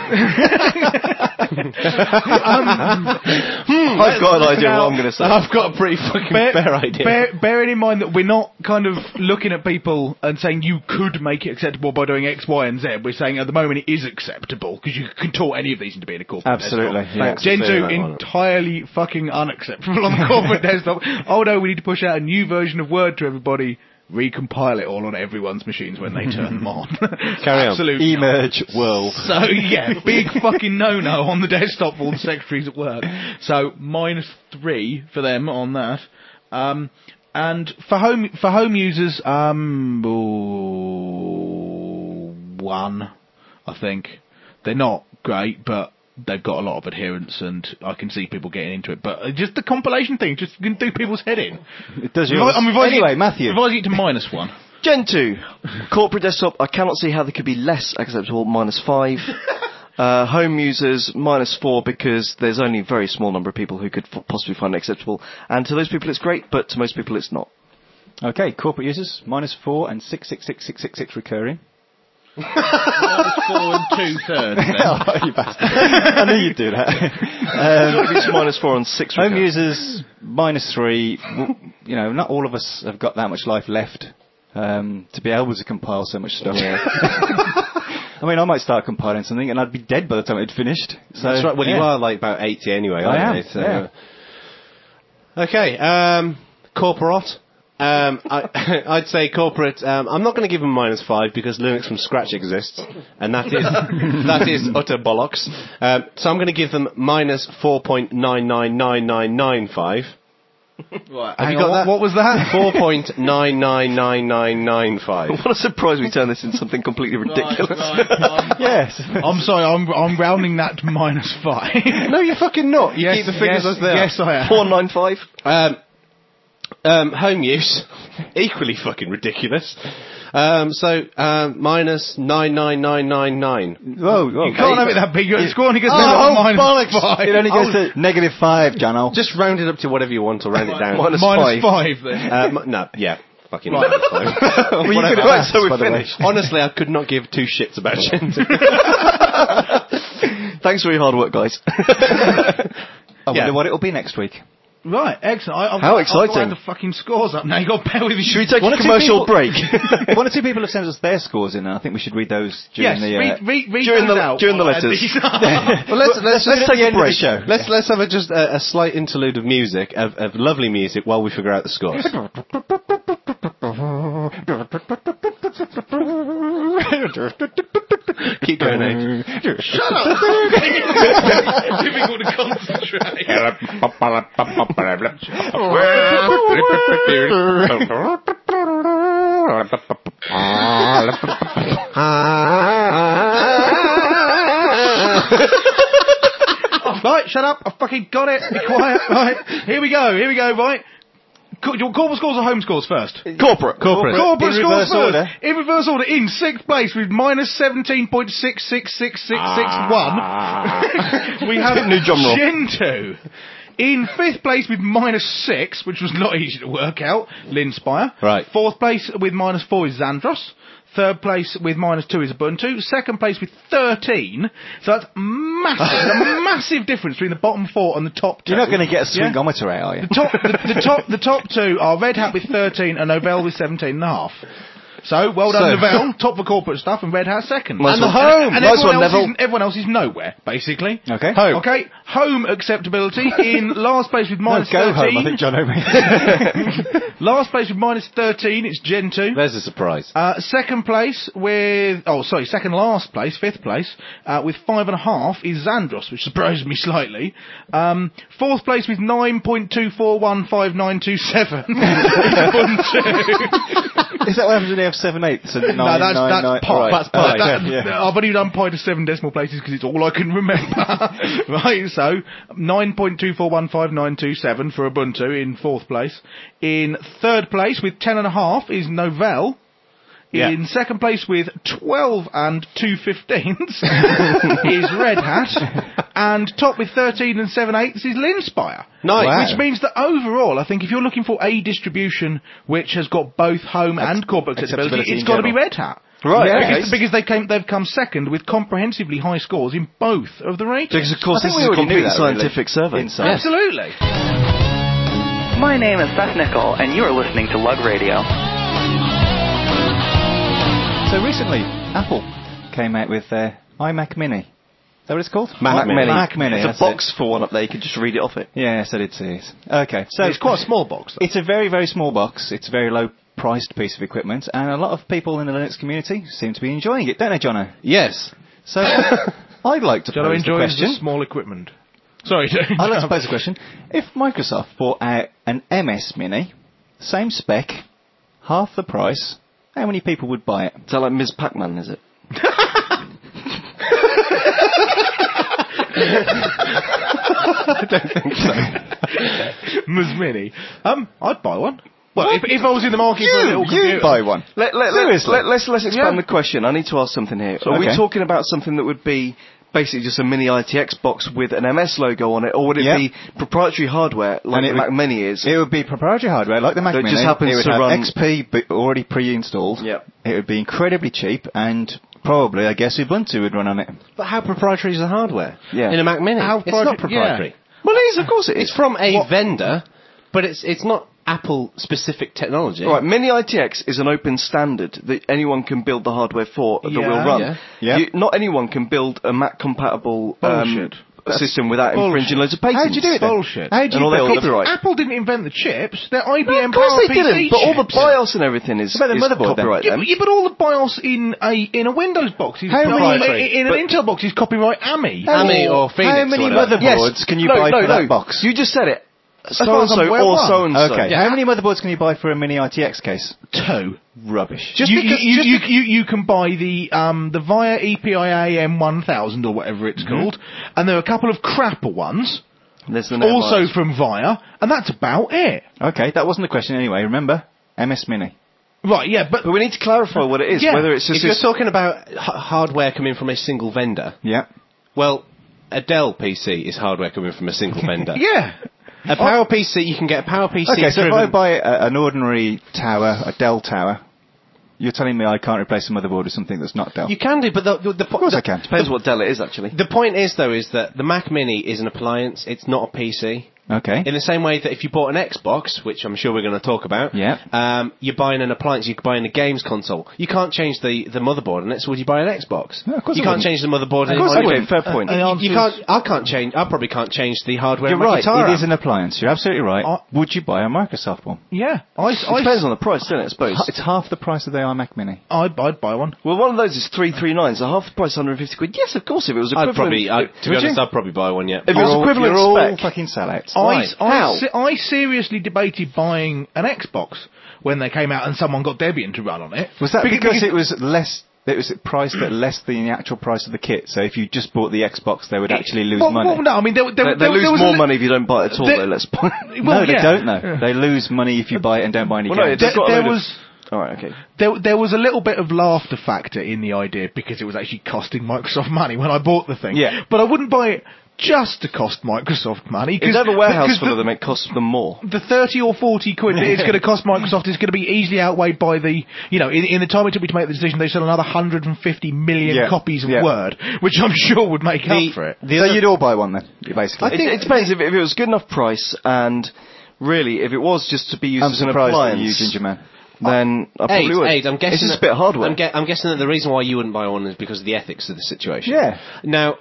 I've got an idea
Now-
what I'm going to say.
I've got a pretty fucking
bear,
fair idea.
bear- bearing in mind that we're not kind of looking at people and saying you could make it acceptable by doing X, Y, and Z. We're saying at the moment it is acceptable because you can contort any of these into being a corporate
Absolutely,
desktop.
yeah.
Thanks for
Gen
clearing
two
that one up.
entirely fucking unacceptable on the corporate desktop. Oh no, we need to push out a new version of Word to everybody. Recompile it all on everyone's machines when they turn them on.
Carry on.
Absolutely. not.
Emerge world.
So yeah, big fucking no-no on the desktop for all the secretaries at work. So minus three for them on that. Um, and for home for home users, um, ooh, one, I think. They're not great, but they've got a lot of adherence, and I can see people getting into it. But uh, just the compilation thing, just can do people's head in.
It does
Revi-
yours.
I'm revising
Anyway,
it,
Matthew.
revising it to minus one.
Gen two. Corporate desktop, I cannot see how they could be less acceptable, minus five. Uh, home users, minus four, because there's only a very small number of people who could f- possibly find it acceptable. And to those people it's great, but to most people it's not.
Okay, corporate users, minus four and six, six, six, six, six, six recurring.
Minus four and two thirds. Then.
Oh, you bastard. I knew you'd do that. Um,
It's minus four on six.
home
recurring.
users, minus three. W- You know, not all of us have got that much life left um, to be able to compile so much stuff. I mean, I might start compiling something and I'd be dead by the time it'd finished. So,
That's right. Well, you
yeah.
are like about eighty anyway, aren't
I am,
you? So,
yeah.
Okay, um, corporate. Um, I, I'd say corporate. Um, I'm not going to give them minus five because Linux from scratch exists, and that is that is utter bollocks. Um, so I'm going to give them minus four point nine nine nine nine nine five.
Right,
Have
hang
you got
on,
that?
What was that?
Four point nine nine nine nine nine five.
What a surprise we turned this into something completely ridiculous.
Right, right, um,
Yes.
I'm sorry, I'm I'm rounding that to minus five.
No, you're fucking not. You
yes,
keep the figures
yes,
as they are.
yes, I am.
four nine five.
Um, um, home use, equally fucking ridiculous. Um, so um, minus nine nine nine nine nine.
Whoa, whoa.
You can't have it that big. Your score only gets
Oh,
down to
oh,
minus
bollocks.
five.
It only goes
Oh.
to negative five, Jono.
Just round it up to whatever you want, or round it down.
Minus
Minus
five.
five then.
Um, no, yeah, fucking
Right.
minus five.
Well, you
Whatever.
could
Right,
ask,
so we're
by the way.
finished.
Honestly, I could not give two shits about Gen two.
Thanks for your hard work, guys.
I
Yeah.
wonder what it'll be next week.
Right, excellent. I, I've
How
got, I've got to
exciting.
add the fucking scores up now. You got to bear with me.
Should we take
One
a
or two
commercial
people-
break?
One or two people have sent us their scores in, and I think we should read those during
Yes,
the. Uh,
read, read, read
during
those
the-
out
during the
while I add
letters.
these up.
Well, let's let's,
let's
just
take a
end of the
break.
show.
Let's let's have a, just a, a slight interlude of music, of, of lovely music, while we figure out the scores. Keep going, Ed.
Shut up! Difficult to concentrate. Right, shut up. I fucking got it. Be quiet. Right, here we go. Here we go. Right. Co- your corporate scores or home scores first?
Corporate.
Corporate.
Corporate
In
scores
reverse
first.
order.
In reverse order. In sixth place with minus seventeen point six six six six six one. We have
New drum roll.
Gen two. In fifth place with minus six, which was not easy to work out, Linspire.
Right.
Fourth place with minus four is Xandros. Third place with minus two is Ubuntu. Second place with thirteen. So that's massive. a massive difference between the bottom four and the top two.
You're not going to get a
Yeah?
swingometer out, are you?
The top, the, the top, the top two are Red Hat with thirteen and Novell with seventeen and a half. So, well done,
So-
Novell, top for corporate stuff, and Red Hat second.
Nice
and
one.
the home, and
Nice
everyone,
one,
else
Neville.
is, everyone else is nowhere, basically.
Okay.
Home.
Okay, Home acceptability in last place with minus
no, go
thirteen.
home, I think John Omi.
Last place with minus thirteen, it's Gen two.
There's a surprise.
Uh, second place with, oh sorry, second last place, fifth place, uh, with five and a half is Xandros, which surprised me slightly. Um, fourth place with nine point two four one five nine two seven.
Is that what happens when you have seven eighths and nine,
No, that's,
nine,
that's
nine,
pi.
right.
That's pi.
Okay,
That-
yeah.
I've only done pi to seven decimal places because it's all I can remember. Right, so nine point two four one five nine two seven for Ubuntu in fourth place. In third place with ten and a half is Novell.
Yeah.
In second place with twelve and two fifteenths is Red Hat. And top with thirteen and seven eighths is Linspire.
Nice.
Wow.
Which means that overall, I think if you're looking for a distribution which has got both home and corporate accessibility,
accessibility
it's
in
got to be
general.
Red Hat.
Right,
Yeah,
okay.
because, because they came, they've come second with comprehensively high scores in both of the ratings.
Because of course
I think
this
we
is a
already knew
complete
that, really.
scientific survey.
Inside.
Absolutely.
My name is Beth Nickel, and you are listening to Lug Radio.
So recently, Apple came out with their iMac Mini. Is that what it's called?
Mac Mini.
Mac Mini.
It's
that's
a box for one up there. You can just read it off it.
it. Yes, I did see it. Okay, so
It's quite a small box, though.
It's a very, very small box. It's a very low-priced piece of equipment, and a lot of people in the Linux community seem to be enjoying it, don't they, Jono?
Yes.
So I'd like to
Jono
pose the
enjoys the
question.
small equipment. Sorry.
I'd like to pose a question. If Microsoft bought out an M S Mini, same spec, half the price, how many people would buy it?
Is that like Miz Pac-Man, is it?
I don't think so.
Ms. Mini. Um, I'd buy one. Well, if, if I was in the market for a little
You,
computer.
you buy one.
Let, let, let,
Seriously?
let, let's, let's expand
Yeah.
the question. I need to ask something here. Are we
Okay.
talking about something that would be basically just a mini I T X box with an M S logo on it, or would it
Yeah.
be proprietary hardware like
And it
the
would-
Mac Mini is?
It would be proprietary hardware, like the Mac
So it
Mini.
just happens
it would
to
have
run-
X P but already pre-installed.
Yep.
It would be incredibly cheap, and probably, I guess, Ubuntu would run on it.
But how proprietary is the hardware?
Yeah.
In a Mac Mini?
How
it's not
propri-
proprietary.
Well, it is, of course it is.
It's from a vendor, but it's it's not Apple-specific technology.
Right, Mini I T X is an open standard that anyone can build the hardware for that
Yeah.
will run.
Yeah.
Yeah.
You, not anyone can build a Mac-compatible um,
Bullshit.
system without
Bullshit.
infringing loads of patents.
How'd you do it then?
Bullshit.
How'd you
And all their
build it?
copyright.
Apple didn't invent the chips. They're I B
No,
M
of course they
PowerPC
didn't, but all the
chips.
BIOS and everything is,
What about the
is
motherboard then?
copyright
Yeah,
then.
but, yeah, but all the BIOS in a in a Windows box is
How
no,
many-
in, in an
but-
Intel box is copyright A M I.
Ami or Phoenix
How
or
many
whatever.
motherboards can you
no,
buy
no,
for
no.
that box?
You just said it. So
far
and
as I'm
so
aware,
or
one.
so and so.
Okay,
Yeah.
how many motherboards can you buy for a Mini I T X case?
Two.
Rubbish.
Just you, you, you, you, you, you can buy the um, the Via E P I A M one thousand or whatever it's called, and there are a couple of crapper ones,
There's the
also
Netherlands.
from Via, and that's about it.
Okay, that wasn't the question anyway. Remember, M S Mini.
Right? Yeah, but
But we need to clarify what it is.
Yeah.
Whether it's just
If you're
this-
talking about h- hardware coming from a single vendor,
Yeah.
well, a Dell P C is hardware coming from a single vendor.
yeah.
A Power P C, you can get a Power P C
Okay, so if I
driven-
buy a, an ordinary tower, a Dell tower, you're telling me I can't replace a motherboard with something that's not Dell?
You can do, but the, the, the,
of course
the,
I can.
depends what Dell it is actually.
the point is, though, is that the Mac Mini is an appliance, it's not a P C.
Okay.
In the same way that if you bought an Xbox, which I'm sure we're going to talk about,
Yeah.
um, you're buying an appliance, you're buying a games console. You can't change the, the motherboard on it, so would you buy an Xbox?
No, of course
you
I
can't
wouldn't.
change the motherboard.
Of course
on
I
your-
wouldn't.
Fair point.
Uh,
You, you can't. I can't change. I probably can't change the hardware.
You're
on my
right,
guitar
it
amp.
is an appliance. You're absolutely right.
Uh,
Would you buy a Microsoft one?
Yeah, I,
It
I,
depends on the price, doesn't it? I suppose.
It's half the price of the iMac Mini.
I'd, I'd buy one.
Well, one of those is three three nine, so half the price, one hundred fifty quid. Yes, of course. If it was
I'd
equivalent,
probably. I, to be
Would you?
honest, I'd probably buy one. Yeah.
If it was
You're all-
equivalent
you're all
spec.
fucking sellouts.
I,
Right.
I,
How?
se- I seriously debated buying an Xbox when they came out and someone got Debian to run on it.
Was that
Because-
because, it was less? It was priced at less than the actual price of the kit. So if you just bought the Xbox, they would actually lose
well,
money.
well, no, I mean, there, there,
They,
there,
they lose
there was
more
a,
money if you don't buy it at all,
there-
though, let's point.
well,
no, they
yeah.
don't. know.
Yeah.
They lose money if you buy it and don't buy any
Well, no,
games.
it's
There,
got a
there
load of-
was
Alright, okay.
there, there was a little bit of laughter factor in the idea because it was actually costing Microsoft money when I bought the thing.
Yeah.
But I wouldn't buy it just to cost Microsoft money.
If they have a warehouse
because
full
the,
of them, it costs them more.
the thirty or forty quid that it's going to cost Microsoft is going to be easily outweighed by the, you know, in, in the time it took me to make the decision, they sell another one hundred fifty million
Yeah.
copies of
Yeah.
Word, which I'm sure would make
The-
up for it.
the
So
other-
you'd all buy one then, basically.
It, it depends if, if it was good enough price and really if it was just to be used
I'm
as an
surprised at
appliance.
you, Ginger Man.
Then I probably
Aid,
would.
Aid, I'm guessing
it's just
that-
a bit of hardware.
I'm, ge- I'm guessing that the reason why you wouldn't buy one is because of the ethics of the situation.
Yeah.
Now,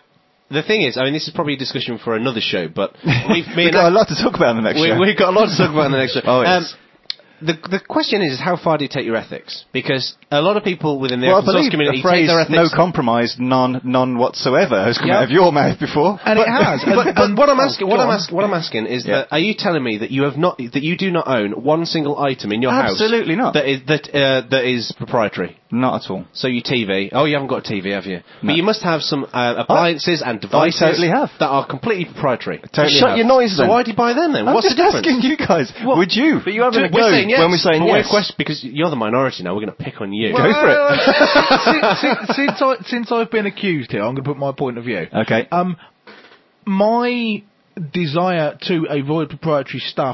the thing is, I mean, this is probably a discussion for another show, but we've, me
We've
and
got
Ak-
a lot to talk about in the next
we,
show.
We've got a lot to talk about in the next show.
Oh, yes.
Um, the the question is, how far do you take your ethics? Because a lot of people within the
Well, I
open source
believe
community
the
take
phrase
their ethics.
"no compromise, none, none whatsoever" has come
Yeah.
out of your mouth before.
And it has.
but, but what I'm asking, what
Go
I'm
on.
asking, what I'm asking is
Yeah.
that are you telling me that you have not, that you do not own one single item in your house?
Absolutely not.
That is that uh, that is proprietary.
Not at all.
So your T V. Oh, you haven't got a T V, have you?
No.
But you must have some uh, appliances and devices
totally have.
that are completely proprietary.
Totally
Shut
have.
your noise
So
then.
why do you buy them then?
I'm
What's
just
the difference?
asking you guys. Would you?
But you haven't
We're
agreed
saying yes,
when we're saying
but we're
yes.
question- because you're the minority now. We're going to pick on you.
Go for it.
since, since, since, I, since I've been accused here, I'm going to put my point of view.
Okay.
Um, my desire to avoid proprietary stuff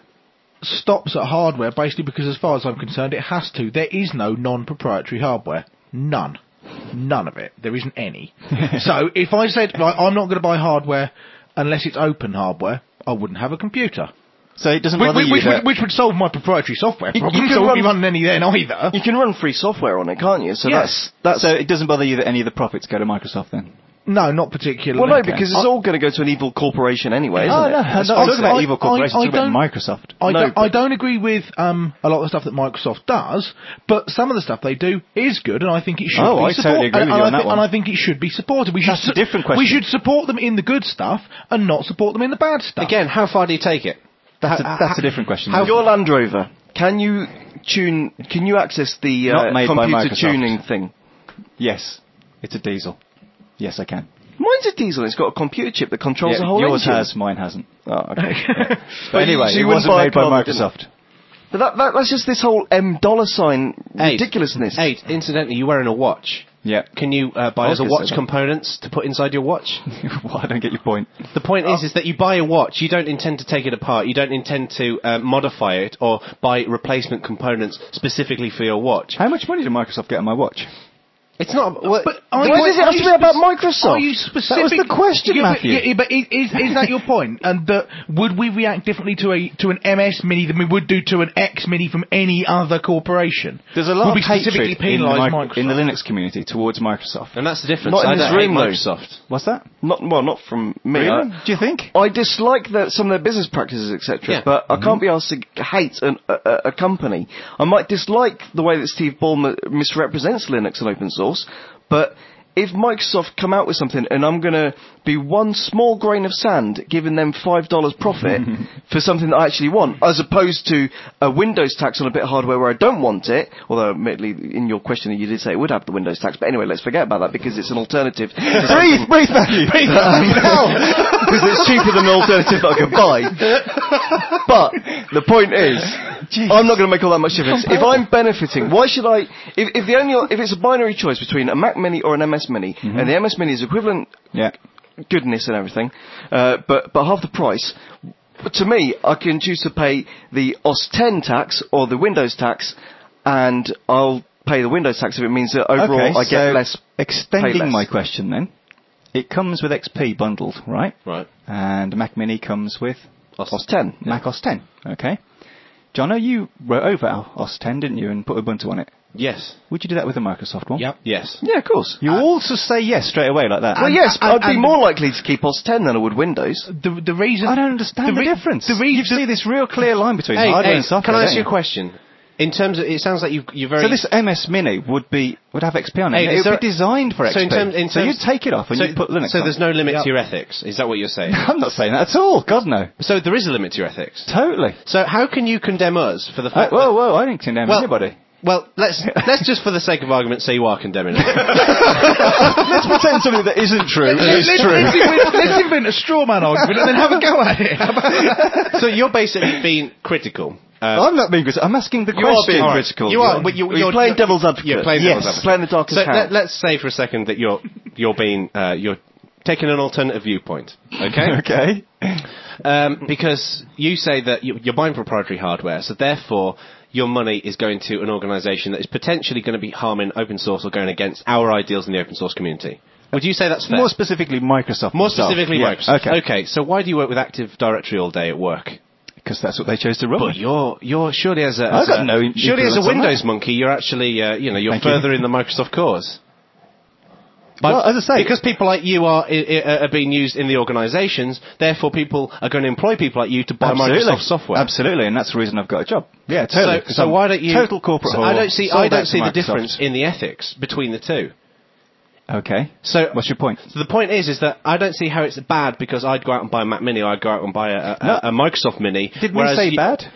stops at hardware, basically because, as far as I'm concerned, it has to. There is no non-proprietary hardware. None. None of it. There isn't any. So if I said, right, I'm not going to buy hardware unless it's open hardware, I wouldn't have a computer.
So it doesn't
Which,
bother
which,
you
which,
that...
would, which would solve my proprietary software
You-
problem,
you
so
can
I wouldn't be
run-
running any then either.
You can run free software on it, can't you? So
Yes.
that's that's
So it doesn't bother you that any of the profits go to Microsoft then?
No, not particularly.
well, no, because it's all going to go to an evil corporation anyway, isn't
Oh,
it?
no, I'm
That's
not
fine.
talking about
I-
evil corporations,
I- I
I'm talking about
don't-
Microsoft.
I,
No,
don't,
but-
I don't agree with um, a lot of the stuff that Microsoft does, but some of the stuff they do is good, and I think it should
Oh,
be
I
supported.
totally agree
and,
with you
and
on
I
that
thi-
one.
And I think it should be supported. We
That's
should
a different question.
We should support them in the good stuff and not support them in the bad stuff.
Again, how far do you take it?
That's,
How-
a, that's a different question.
How your Land Rover? Can you tune? Can you access the
Not
uh,
made by
computer
Microsoft.
tuning thing?
Yes. It's a diesel. Yes, I can.
Mine's a diesel. It's got a computer chip that controls
Yeah,
the whole
yours
engine.
has, mine hasn't.
Oh, okay.
But anyway,
so
it
you wouldn't
wasn't
buy a
made by
car that didn't-
Microsoft.
But that, that, that's just this whole M dollar sign
Eight.
ridiculousness.
Eight. Incidentally, you're wearing a watch.
Yeah.
Can you uh, buy
I was
other
gonna
watch
say that.
components to put inside your watch?
Well, I don't get your point.
The point is, is that you buy a watch, you don't intend to take it apart, you don't intend to uh, modify it or buy replacement components specifically for your watch.
How much money did Microsoft get on my watch?
It's not. Well,
But
Why
are you-
does it have
are
to
you
be about
spec-
Microsoft?
Are you specific?
That was the question,
Yeah,
Matthew.
But, yeah, but is, is, is that your point? And that would we react differently to a to an M S Mini than we would do to an X Mini from any other corporation?
There's a lot
would
of
we specifically
hatred in the,
penalise
mic-
Microsoft?
in the Linux community towards Microsoft.
and that's the difference.
Not in
I
this
don't hate
room, though.
Microsoft.
What's that?
Not well, not from me.
Really?
I,
Do you think?
I dislike the, some of their business practices, et cetera.
Yeah.
But I can't be asked to hate an, a, a, a company. I might dislike the way that Steve Ballmer misrepresents Linux and open source, but if Microsoft come out with something and I'm going to be one small grain of sand giving them five dollars profit for something that I actually want, as opposed to a Windows tax on a bit of hardware where I don't want it, although admittedly in your question you did say it would have the Windows tax, but anyway, let's forget about that because it's an alternative.
breathe, breathe, Matthew. Breathe,
Because it's cheaper than an alternative that I could buy. But the point is, I'm not going to make all that much difference. If I'm benefiting, why should I? If, if the only if it's a binary choice between a Mac Mini or an M S Mini,
Mm-hmm.
and the M S Mini is equivalent
Yeah.
goodness and everything, uh, but but half the price. To me, I can choose to pay the O S ten tax or the Windows tax, and I'll pay the Windows tax if it means that overall
Okay,
I get
so
less.
Extending
less.
my question then, it comes with X P bundled, right?
Right.
And Mac Mini comes with
O S ten.
Mac O S ten. Okay. Jono, you wrote over O S ten, didn't you, and put Ubuntu on it?
Yes.
Would you do that with the Microsoft one?
Yep.
Yes.
Yeah, of course.
You also say yes straight away like that.
Well, yes,
and-
I'd be
and-
more likely to keep O S ten than I would Windows.
The the reason
I don't understand the,
re-
difference.
The
you
reason
see this real clear line between
Hey,
hardware
hey,
and software.
can I ask
don't
you a
you?
question? In terms of, it sounds like you you're very.
So this M S Mini would be would have X P on it.
Hey,
it
is
would
there-
be designed for X
so
P.
in terms, in
so
terms,
you'd take it off and
so,
you'd put Linux
So
on.
there's no limit
Yep.
to your ethics. Is that what you're saying?
I'm not saying that at all. God no.
So there is a limit to your ethics.
Totally.
So how can you condemn us for the
Uh,
fact?
whoa,
that,
whoa! I didn't condemn
Well-
anybody.
well, let's let's just for the sake of argument say you are condemning us.
Let's pretend something that isn't true is
let's,
true.
let's, invent, let's invent a straw man argument and then have a go at it. How about that?
So you're basically being critical. Uh,
I'm not being critical. I'm asking the
You are
question.
being
All right.
critical.
You are, but you,
You're
you're
playing
you're-
devil's advocate.
You're playing
Yes.
devil's advocate.
Playing the darkest
So
hand.
let, let's say for a second that you're you're being uh, you're taking an alternative viewpoint. Okay.
Okay.
Um, because you say that you, you're buying proprietary hardware, so therefore your money is going to an organisation that is potentially going to be harming open source or going against our ideals in the open source community. Would you say that's fair?
More specifically, Microsoft.
More
themselves.
specifically,
Yeah.
Microsoft.
Okay.
Okay. So why do you work with Active Directory all day at work?
Because that's what they chose to run.
But
with.
you're you're surely as a
I've
as
got
a,
no
surely as a
influence on
Windows
that.
monkey, you're actually uh, you know you're
Thank you.
further in the Microsoft cause. By,
Well, as I say-
because people like you are, i- i- are being used in the organisations, therefore people are going to employ people like you to buy
Absolutely.
Microsoft software.
Absolutely, and that's the reason I've got a job. Yeah, totally.
So,
'cause
so
I'm
why don't you?
total corporate
so
whore,
I don't see.
sold
I
out
don't
to
see the
Microsoft.
difference in the ethics between the two.
Okay.
So
What's your point?
So the point is, is that I don't see how it's bad because I'd go out and buy a Mac Mini, or I'd go out and buy a, a,
No.
a Microsoft Mini.
Did we
whereas
say
you-
bad?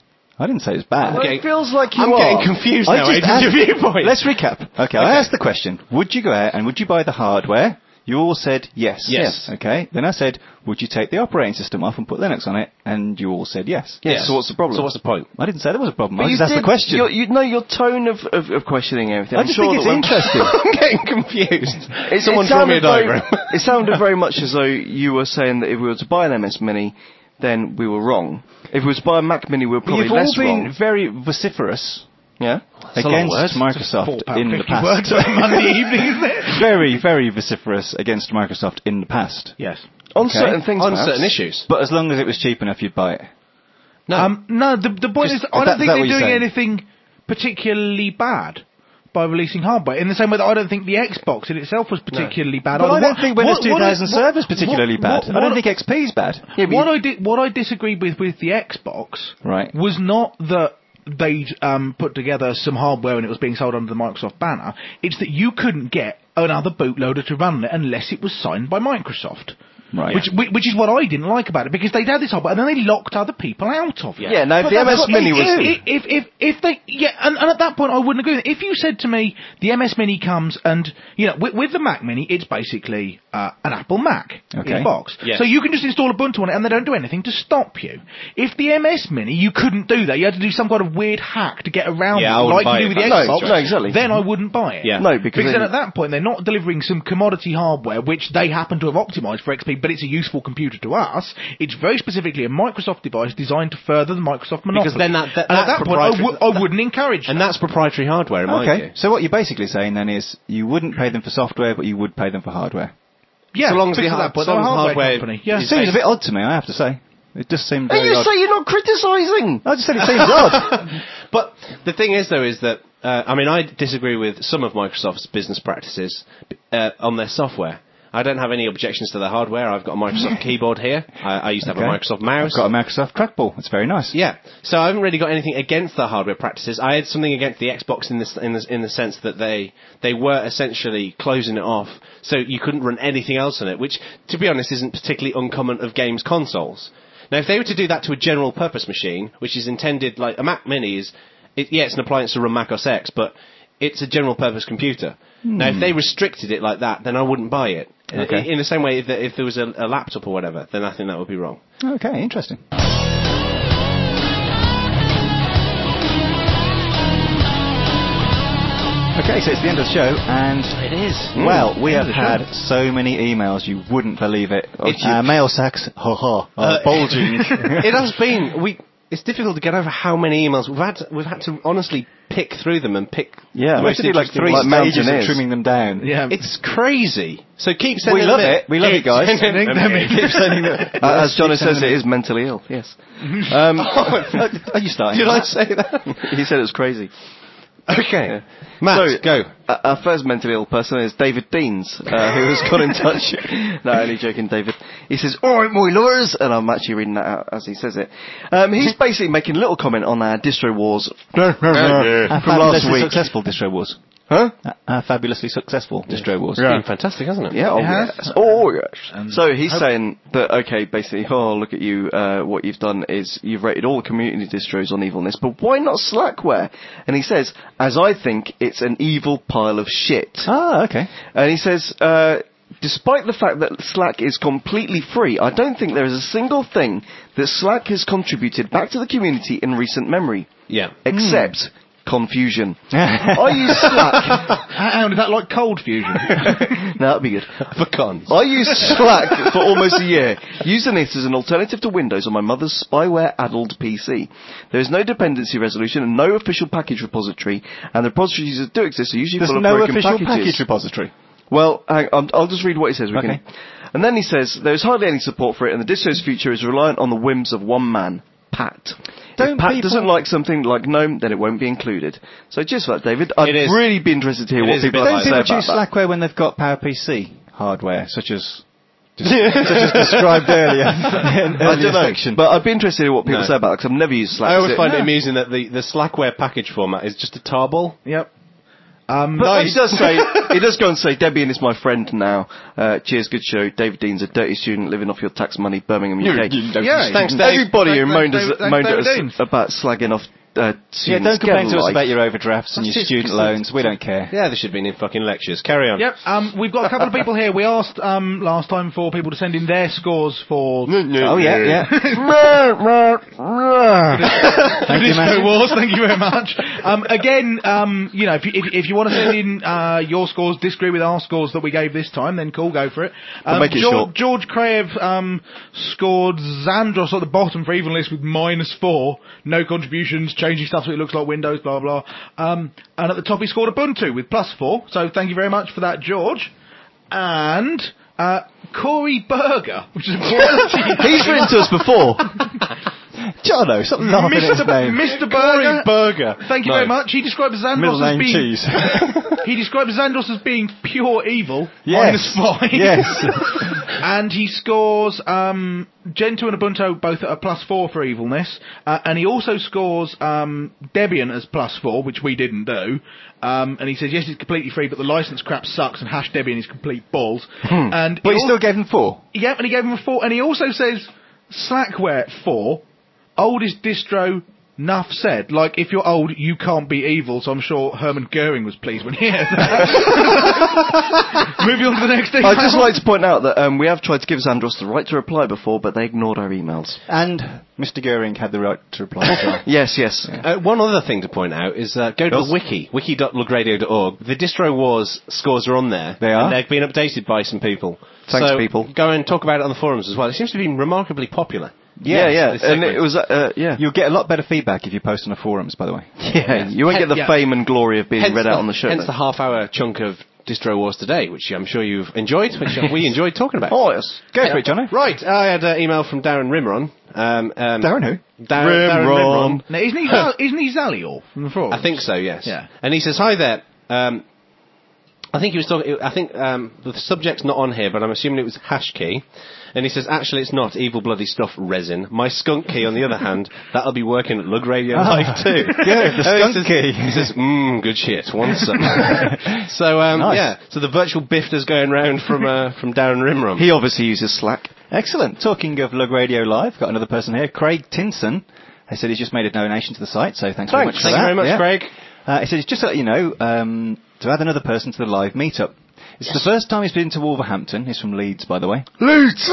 I didn't say it was bad.
Well, it feels like you
I'm
are.
getting confused
I
now.
just
Aidan,
asked-
your viewpoint.
Let's recap. Okay, I asked the question, would you go out and would you buy the hardware? You all said yes.
Yes.
Okay. Then I said, would you take the operating system off and put Linux on it? And you all said yes.
Yes, so what's the problem?
So what's the point?
I didn't say there was a problem.
But
I
you
just asked
did-
the question.
Your, you know your tone of, of, of questioning everything.
I
I'm
just
sure
think it's
that when-
interesting.
I'm getting confused.
It,
Someone
it
draw me a
sounded very-
diagram.
It sounded very much as though you were saying that if we were to buy an M S Mini, then we were wrong. If we were to buy a Mac Mini, we were probably
You've all
less
been
wrong.
very vociferous
Yeah.
a lot of
against
words.
Microsoft in the
fifty words
past.
on Monday evening, isn't it?
very, very vociferous against Microsoft in the past.
Yes.
On
Okay.
certain things,
On
perhaps.
certain issues.
But as long as it was cheap enough, you'd buy it.
No.
Um, no, the, the point
Just-
is, I
is that-
don't
is
think
that
they're
what you're
doing
saying?
anything particularly bad by releasing hardware. In the same way that I don't think the Xbox in itself was particularly bad.
But I
either.
don't
What-
think Windows
what- what I-
two thousand server's particularly
what-
bad.
what-
I don't
what-
think X P's bad.
Yeah, but
what
you-
I did, what I disagreed with with the Xbox
Right.
was not that they'd um, put together some hardware and it was being sold under the Microsoft banner. It's that you couldn't get another bootloader to run it unless it was signed by Microsoft.
Right.
Which, which which is what I didn't like about it, because they'd had this hardware and then they locked other people out of it.
Yeah, no, if
But
the
that's
M S
what
Mini
they
was-
do. If, if, if they, yeah, and, and at that point I wouldn't agree with it. If you said to me, the M S Mini comes and, you know, with, with the Mac Mini, it's basically uh, an Apple Mac
Okay.
in a box.
Yeah.
So you can just install Ubuntu on it and they don't do anything to stop you. If the M S Mini, you couldn't do that. You had to do some kind of weird hack to get around
Yeah,
it,
I wouldn't
like
buy
you
it
do with the
if that's
Xbox.
the No, exactly.
Then I wouldn't buy it.
Yeah.
No, because
Because
then-
then at that point they're not delivering some commodity hardware which they happen to have optimised for X P, but it's a useful computer to us. It's very specifically a Microsoft device designed to further the Microsoft monopoly.
Because then that- that-
and at
that's
that point, I,
proprietary-
w- I wouldn't encourage
And
that.
that's proprietary hardware, in my
Okay.
view.
So what you're basically saying then is you wouldn't pay them for software, but you would pay them for hardware.
Yeah,
so long as the
because at
har-
that point,
so
they're a
long as
hardware,
hardware
company. Yeah.
It seems a bit odd to me, I have to say. It just seemed
And
very
you
odd.
say you're not criticising.
I just said it seems odd.
But the thing is, though, is that uh, I mean, I disagree with some of Microsoft's business practices uh, on their software. I don't have any objections to their hardware. I've got a Microsoft keyboard here. I, I used to have
Okay.
a Microsoft mouse.
I've got a Microsoft trackball. It's very nice.
Yeah, so I haven't really got anything against their hardware practices. I had something against the Xbox in this in the, in the sense that they they were essentially closing it off, so you couldn't run anything else on it, which, to be honest, isn't particularly uncommon of games consoles. Now, if they were to do that to a general purpose machine, which is intended like a Mac Mini is, it, yeah, it's an appliance to run Mac O S X, but it's a general purpose computer. Now, if they restricted it like that, then I wouldn't buy it.
Okay.
In, in the same way, if, there- if there was a, a laptop or whatever, then I think that would be wrong.
Okay, interesting. Okay, so it's the end of the show, and
It is.
well, we
End
have
of the
had
show.
so many emails you wouldn't believe it.
It's-
uh, mail sacks, ha ha, uh, bulging.
It has been. We. It's difficult to get over how many emails we've had. To, we've had to honestly pick through them and pick.
Yeah.
the
We
most
have to do like
interesting
three
ones.
Like
stages of
mountaineers.
trimming them down.
Yeah.
It's crazy. So keep sending
We love
them in.
it. We love it, guys.
Sending them in.
Keep sending them.
Uh, as Johnny
Keep sending
says,
them
it
in.
is mentally ill. Yes. Um,
Are you starting?
Did I say that?
he said it was crazy.
Okay. Matt,
So,
go.
Uh, our first mentally ill person is David Deans, uh, who has got in touch. No, only joking, David. He says, "Alright, my lawyers," and I'm actually reading that out as he says it. Um, he's basically making a little comment on our distro wars
Our
from last
fabulously
week.
successful distro wars.
Huh?
Our fabulously successful distro wars.
It's been fantastic, hasn't it?
Yeah, oh
It has.
yes. Oh yes.
And
So he's
hope-
saying that, okay, basically, oh, look at you, uh, what you've done is you've rated all the community distros on evilness, but why not Slackware? And he says, as I think, it's an evil pile of shit.
Ah, okay.
And he says, uh, despite the fact that Slack is completely free, I don't think there is a single thing that Slack has contributed back to the community in recent memory,
Yeah.
except confusion. I use Slack.
How, is that like cold fusion?
No, that'd be good.
For cons.
I used Slack for almost a year, using it as an alternative to Windows on my mother's spyware-addled P C. There is no dependency resolution and no official package repository, and the repositories that do exist are usually
There's
full of
no
broken
official
packages.
package repository.
Well, hang, I'll, I'll just read what he says. We
Okay.
can, and then he says, there is hardly any support for it, and the distro's future is reliant on the whims of one man. pat.
Don't
if Pat
people-
doesn't like something like GNOME, then it won't be included. So just for that, David, I'd
It is-
really be interested to hear
it
what
is a
people
bit
have
like
to say
Don't
about
people choose
that.
Slackware when they've got PowerPC hardware, such as such as described earlier in
I
earlier
don't know,
section?
but I'd be interested in what people
No.
say about it, because I've never used Slack.
I always
Is it-
find it amusing that the, the Slackware package format is just a tarball.
Yep. Um,
But he does say, he does go and say, Debian is my friend now. Uh, cheers, good show. David Dean's a dirty student living off your tax money, Birmingham, U K.
Yeah,
Thanks,
Dave.
everybody who
Thanks,
moaned,
Dave-
us,
thanks,
moaned at
David
us
Deans.
about slagging off uh,
Yeah,
students.
don't complain
Get
to
a
us
life.
about your overdrafts and
That's
your
just-
student loans. We don't care.
Yeah, there should be in fucking lectures. Carry on.
Yep. Um, we've got a couple of people here. We asked um, last time for people to send in their scores for
Oh yeah, yeah. Thank you,
Disco
man.
Wars. Thank you very much. Um, again, um, you know, if you, if, if you want to send in uh, your scores, disagree with our scores that we gave this time, then cool, go for it. Um,
make it
George,
short.
George Krayev um, scored Xandros at the bottom for even list with minus four, no contributions, changing stuff so it looks like Windows, blah blah. Um, and at the top he scored Ubuntu with plus four. So thank you very much for that, George. And uh, Corey Berger, which is a quality.
He's written to us before.
Jono, stop laughing at his
Mister
name.
Mister Berger.
Burger.
Thank you
No.
very much. He described Xandros
Middle
as
name
being
cheese.
he described Xandros as being pure evil,
Yes.
minus five.
Yes.
And he scores um, Gentoo and Ubuntu both at a plus four for evilness, uh, and he also scores um, Debian as plus four, which we didn't do. Um, and he says yes, it's completely free, but the license crap sucks, and hash Debian is complete balls. And
But
he
you
al-
still gave him four.
yeah, and he gave him a four, and he also says Slackware at four, oldest distro. Nuff said, like, if you're old, you can't be evil, so I'm sure Hermann Goering was pleased when he heard that. Moving on to the next email.
I'd just like to point out that um, we have tried to give Xandros the right to reply before, but they ignored our emails.
And Mister Goering had the right to reply as well.
Yes, yes.
Uh, one other thing to point out is uh, go to
Yes.
the wiki, wiki dot lug radio dot org. The Distro Wars scores are on there.
They are?
And they've been updated by some people.
Thanks,
so
people.
Go and talk about it on the forums as well. It seems to be remarkably popular.
Yeah, yeah.
this
And
segment.
it was, uh, yeah.
You'll get a lot better feedback if you post on the forums, by the way.
Yeah, you won't get the
Yeah.
fame and glory of being
Hence
read
the,
out on the show.
Hence
though.
the half-hour chunk of Distro Wars today, which I'm sure you've enjoyed, which uh, we enjoyed talking about.
Oh, yes.
Go for it, Jono.
Right, I had an email from Darren Rimron. Um, um,
Darren who?
Darren, Darren Rimron.
Now, isn't he, Zal- isn't he Zalior from the forums?
I think so, yes.
Yeah.
And he says, hi there. Um, I think he was talking, I think um, the subject's not on here, but I'm assuming it was hash key. And he says, actually, it's not evil bloody stuff, resin. My skunk key, on the other hand, that'll be working at Lug Radio Live too.
Good, the
And he
skunk
says-
key.
He says, mmm, good shit, want some. so, um,
Nice.
yeah, so the virtual bifter's going round from uh, from Darren Rimron.
He obviously uses Slack.
Excellent. Talking of Lug Radio Live, got another person here, Craig Tinson. He said he's just made a donation to the site, so thanks, very much
Thanks.
for
Thank you
that.
very much,
Yeah.
Craig.
Uh, he says, just to let you know, um, to add another person to the live meetup. It's the first time he's been to Wolverhampton. He's from Leeds, by the way.
Leeds!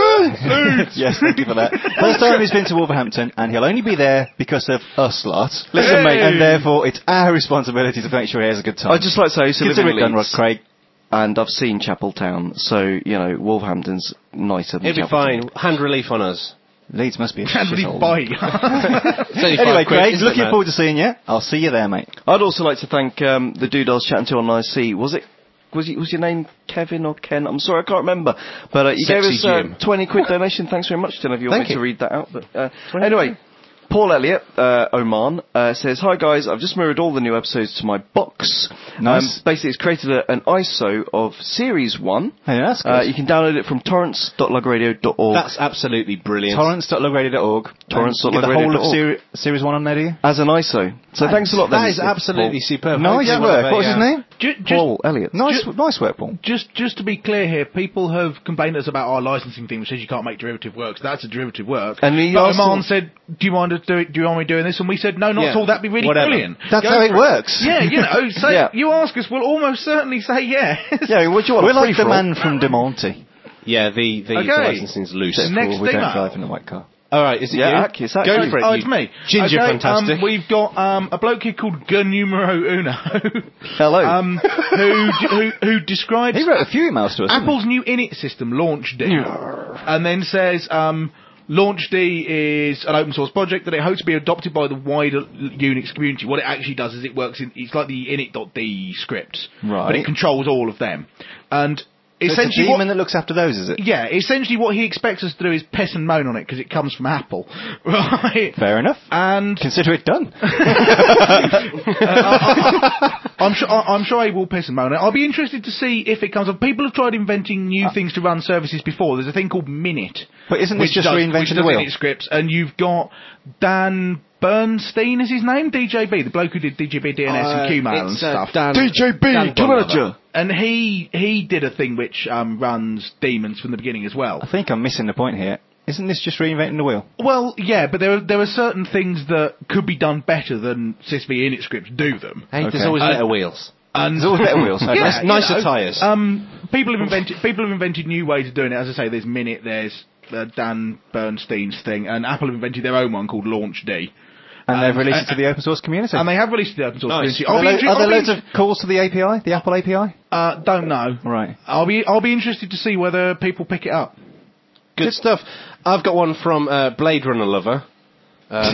Yes, thank you for that. First time he's been to Wolverhampton, and he'll only be there because of us lot.
Listen, mate.
And therefore, it's our responsibility to make sure he has a good time.
I'd just like to say I used to live
Consider
in
it done, Rod
Leeds,
Craig.
and I've seen Chapel Town, so, you know, Wolverhampton's nicer than
It'll be
Chapel Town.
fine. Hand relief on us.
Leeds must be a
Can't believe
shithole.
bye.
It's only
Anyway,
five quid,
Craig,
isn't it,
looking
man?
forward to seeing you. I'll see you there, mate.
I'd also like to thank um, the dude I was chatting to on I C. Was it? Was, he, was your name Kevin or Ken? I'm sorry, I can't remember. But uh, you
Sexy
gave us uh,
Jim.
twenty quid donation. Thanks very much. Don't know if you want
Thank
me to
you.
read that out. But uh, anyway, Paul Elliott, uh, Oman, uh, says, hi guys, I've just mirrored all the new episodes to my box.
Nice.
Um, basically, it's created a, an I S O of Series one.
Hey, that's good.
Uh, you can download it from torrents dot lug radio dot org.
That's absolutely brilliant.
torrents dot lug radio dot org.
torrents dot
Get
lug
the
radio
whole
dot
of
org.
seri- Series one on there, do you?
As an I S O. So
Nice.
thanks a lot.
That
then,
is absolutely
Paul.
superb.
Nice
Yeah,
work.
well,
What was his
yeah.
name?
Ju- just,
Paul Elliott.
Nice,
Ju-
nice work, Paul.
just, just to be clear here, people have complained to us about our licensing thing, which says you can't make derivative works. That's a derivative work.
And he
but
also-
Oman said, "Do you mind to do it? Do you want me doing this?" And we said, "No, not
Yeah.
at all. That'd be really
Whatever.
brilliant."
That's
Go
how it
for
works.
Yeah, you know, say
Yeah.
you ask us, we'll almost certainly say yes.
Yeah, what do you want?
We're
a
like the
free-for-all?
man from De Monte.
Yeah, the, the, the
Okay.
licensing's loose.
So next
Cool, we don't
email.
drive in a white car.
All right, is it
Yeah,
you?
Ak, it's Ak.
Go
Oh,
for it.
Oh,
you
it's me.
Ginger,
okay,
fantastic.
Um, we've got um, a bloke here called Gun Numero Uno.
Hello.
um, who, who who describes
He wrote a few emails to us. didn't he?
Apple's new init system, LaunchD, and then says um, LaunchD is an open source project that it hopes to be adopted by the wider Unix community. What it actually does is it works in, it's like the init.d scripts,
Right.
but it controls all of them. And
It's a
essentially
demon
what,
that looks after those, is it?
yeah, essentially what he expects us to do is piss and moan on it because it comes from Apple, right?
Fair enough.
And
Consider it done.
uh, I, I, I'm sure I, I'm sure he will piss and moan on it. I'll be interested to see if it comes up. People have tried inventing new uh, things to run services before. There's a thing called Minute.
But isn't this just
does,
reinventing the wheel?
Scripts, and you've got Dan Bernstein is his name, D J B, the bloke who did D J B D N S
uh,
and Qmail and
uh,
stuff.
Dan, D J B, manager.
And he he did a thing which um, runs Demons from the beginning as well.
I think I'm missing the point here. Isn't this just reinventing the wheel?
Well, yeah, but there are, there are certain things that could be done better than SysV Init scripts do them.
Hey,
Okay.
there's always
Uh,
better wheels.
And
There's always better wheels. Okay.
yeah,
Nicer
you know,
tyres.
Um, people have invented people have invented new ways of doing it. As I say, there's Minute, there's uh, Dan Bernstein's thing, and Apple have invented their own one called LaunchD.
And they've
Um,
released
uh,
it to the open source community.
And they have released the open source
Nice.
community.
Are
I'll
there,
be
lo-
inter-
are there
I'll be
loads
inter-
of calls to the A P I, the Apple A P I?
Uh, don't know.
Right.
I'll be I'll be interested to see whether people pick it up.
Good stuff. I've got one from uh, Blade Runner Lover. Uh,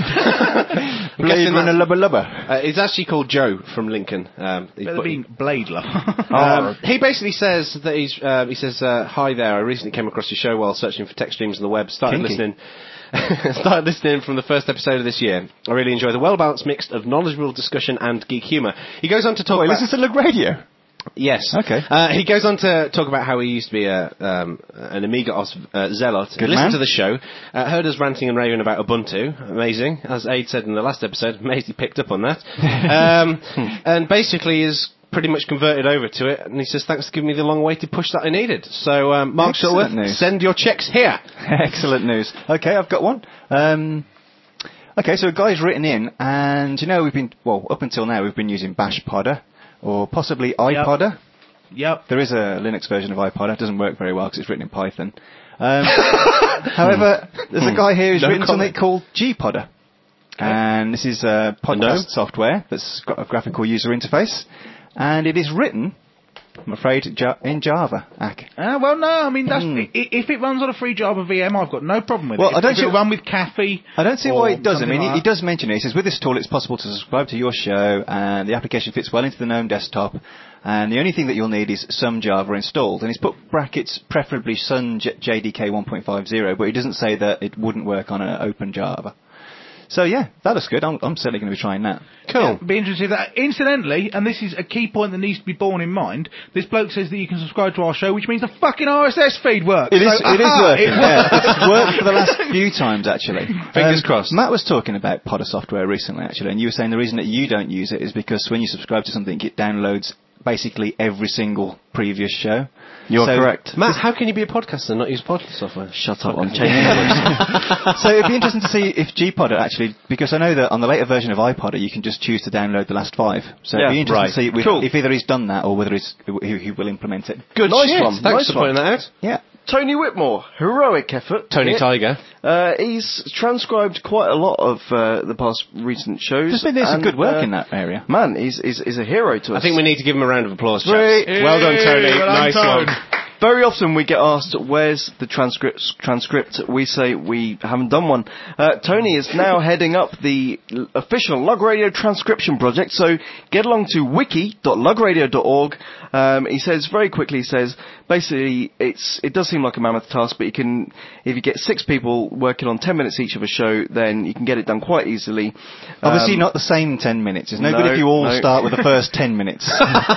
I'm
Blade
guessing
Runner
that-
Lubber Lubber.
Uh, he's actually called Joe from Lincoln. Um, he's
Better
put-
being Bladler.
Um, he basically says that he's. Uh, he says, uh, "Hi there. I recently came across your show while searching for tech streams on the web. Started
Kinky.
listening. started listening from the first episode of this year. I really enjoy the well-balanced mix of knowledgeable discussion and geek humour." He goes on to talk
Wait,
about.
listen to Lug Radio.
Yes.
Okay.
Uh, he goes on to talk about how he used to be a, um, an Amiga os- uh, zealot.
Good
Listen
man.
to the show. Uh, heard us ranting and raving about Ubuntu. Amazing. As Aid said in the last episode, amazed he picked up on that. um, and basically is pretty much converted over to it. And he says, thanks for giving me the long-awaited push that I needed. So, um, Mark
Excellent
Shuttleworth,
news.
send your checks here.
Excellent news. Okay, I've got one. Um, okay, so a guy's written in, and you know we've been, well, up until now we've been using Bash Podder, or possibly iPodder.
Yep.
There is a Linux version of iPodder. It doesn't work very well because it's written in Python. Um, however, there's a guy here who's
No
written
comment.
something called G-Podder. And this is a podcast
No.
software that's got a graphical user interface. And it is written, I'm afraid, ja- in Java. Ack.
Uh, well, no, I mean, that's,
Hmm.
i- if it runs on a free Java V M, I've got no problem with
Well,
it.
I
If,
don't
if it'll
see-
run with Cafe.
I don't see
or
why it does. I
something
mean, he,
like
he
that.
does mention it. He says, with this tool, it's possible to subscribe to your show, and the application fits well into the GNOME desktop, and the only thing that you'll need is some Java installed. And he's put brackets, preferably Sun J- JDK one point five zero, but he doesn't say that it wouldn't work on an open Java. So yeah, that looks good. I'm, I'm certainly going to be trying that.
Yeah, be interested in that. Incidentally, and this is a key point that needs to be borne in mind, this bloke says that you can subscribe to our show, which means the fucking R S S feed works.
It is,
So,
it is
aha,
working.
it
Yeah. It's worked for the last few times, actually.
Fingers crossed.
Matt was talking about Podder software recently, actually, and you were saying the reason that you don't use it is because when you subscribe to something, it downloads basically every single previous show.
You're
So-
correct.
Matt, how can you be a podcaster and not use podcast software?
Shut up, I'm changing English.
So it'd be interesting to see if G-Podder actually, because I know that on the later version of iPodder you can just choose to download the last five. So it'd
Yeah,
be interesting
right.
to see with,
Cool.
if either he's done that or whether he's, he, he will implement it.
Good
Nice
shit.
one,
Thanks
nice
for
one.
pointing that out.
Yeah.
Tony Whitmore, heroic effort.
Tony
Yeah.
Tiger.
Uh, he's transcribed quite a lot of uh, the past recent shows.
There's been there's some
and,
good work
uh,
in that area.
Man, he's, he's, he's a hero to us.
I think we need to give him a round of applause, chaps.
Great.
Well done, Tony.
Well done,
nice
Tone.
one.
Very often we get asked, where's the transcript? transcript? We say we haven't done one. Uh, Tony is now heading up the l- official Lug Radio transcription project, so get along to wiki dot lug radio dot org. Um, he says, very quickly, he says, basically, it's it does seem like a mammoth task, but you can, if you get six people working on ten minutes each of a show, then you can get it done quite easily.
Obviously
Um,
not the same ten minutes. It's no,
no,
good if you all
no.
start with the first ten minutes.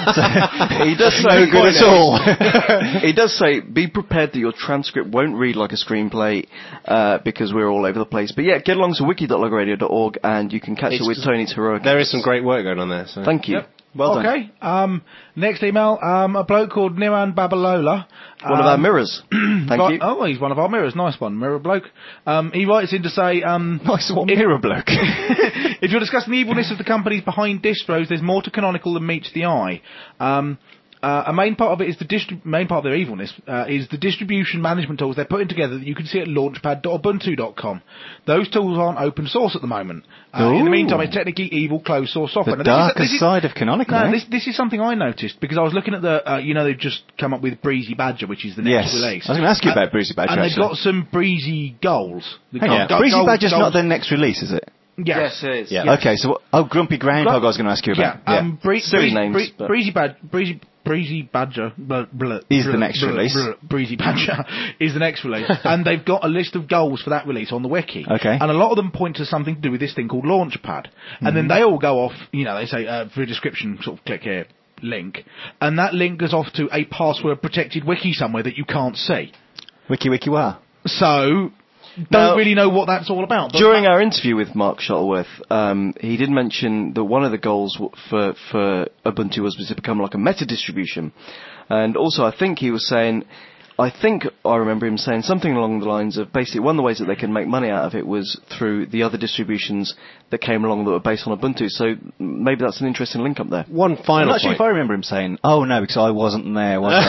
He does say
no good at all.
He does say, be prepared that your transcript won't read like a screenplay, uh, because we're all over the place. But yeah, get along to wiki dot lug radio dot org and you can catch
It's-
it with Tony's heroic.
There is some great work going on there. So.
Thank you.
Yep.
Well done.
Okay. Um, next email, um, a bloke called Niran Babalola.
One of our
Um,
mirrors. Thank
right-
you.
Oh, he's one of our mirrors. Nice one, mirror bloke. Um, he writes in to say, um,
Nice one,
if-
mirror bloke.
if you're discussing the evilness of the companies behind distros, there's more to Canonical than meets the eye. Um, uh, a main part of it is the distri- main part of their evilness uh, is the distribution management tools they're putting together that you can see at launchpad dot ubuntu dot com. Those tools aren't open source at the moment. Uh, in the
Ooh.
meantime, it's technically evil closed source software.
The
Now, this is-
darker
this is-
side of Canonical.
No,
eh?
this this is something I noticed because I was looking at the, uh, you know, they've just come up with Breezy Badger, which is the next
Yes.
release.
I was going to ask you
And-
about Breezy Badger,
and they've
actually.
got some Breezy goals. The
Hang
gold-
on.
gold-
Breezy
gold-
Badger's
gold-
not their next release, is it?
Yes.
it is.
Yeah.
Okay, so what, oh, Grumpy Groundhog I was going to ask you
Yeah,
about.
um, Bree-
Silly
Bree-
names,
Bree-
but-
Breezy Bad, Breezy, Breezy Badger blah, blah,
Is the
blah,
next
blah,
release.
blah, Breezy Badger is the next release, and they've got a list of goals for that release on the wiki.
Okay.
And a lot of them point to something to do with this thing called Launchpad, and
Mm-hmm.
then they all go off. You know, they say uh, for a description, sort of click here, link, and that link goes off to a password protected wiki somewhere that you can't see.
Wiki wiki wa.
So. Don't
Now,
really know what that's all about. But
During our interview with Mark Shuttleworth, um, he did mention that one of the goals w- for for Ubuntu was to become like a meta distribution, and also I think he was saying, I think I remember him saying something along the lines of basically one of the ways that they can make money out of it was through the other distributions that came along that were based on Ubuntu. So maybe that's an interesting link up there.
One
I'm
final
not sure
point.
if I remember him saying, "Oh no, because I wasn't there." Was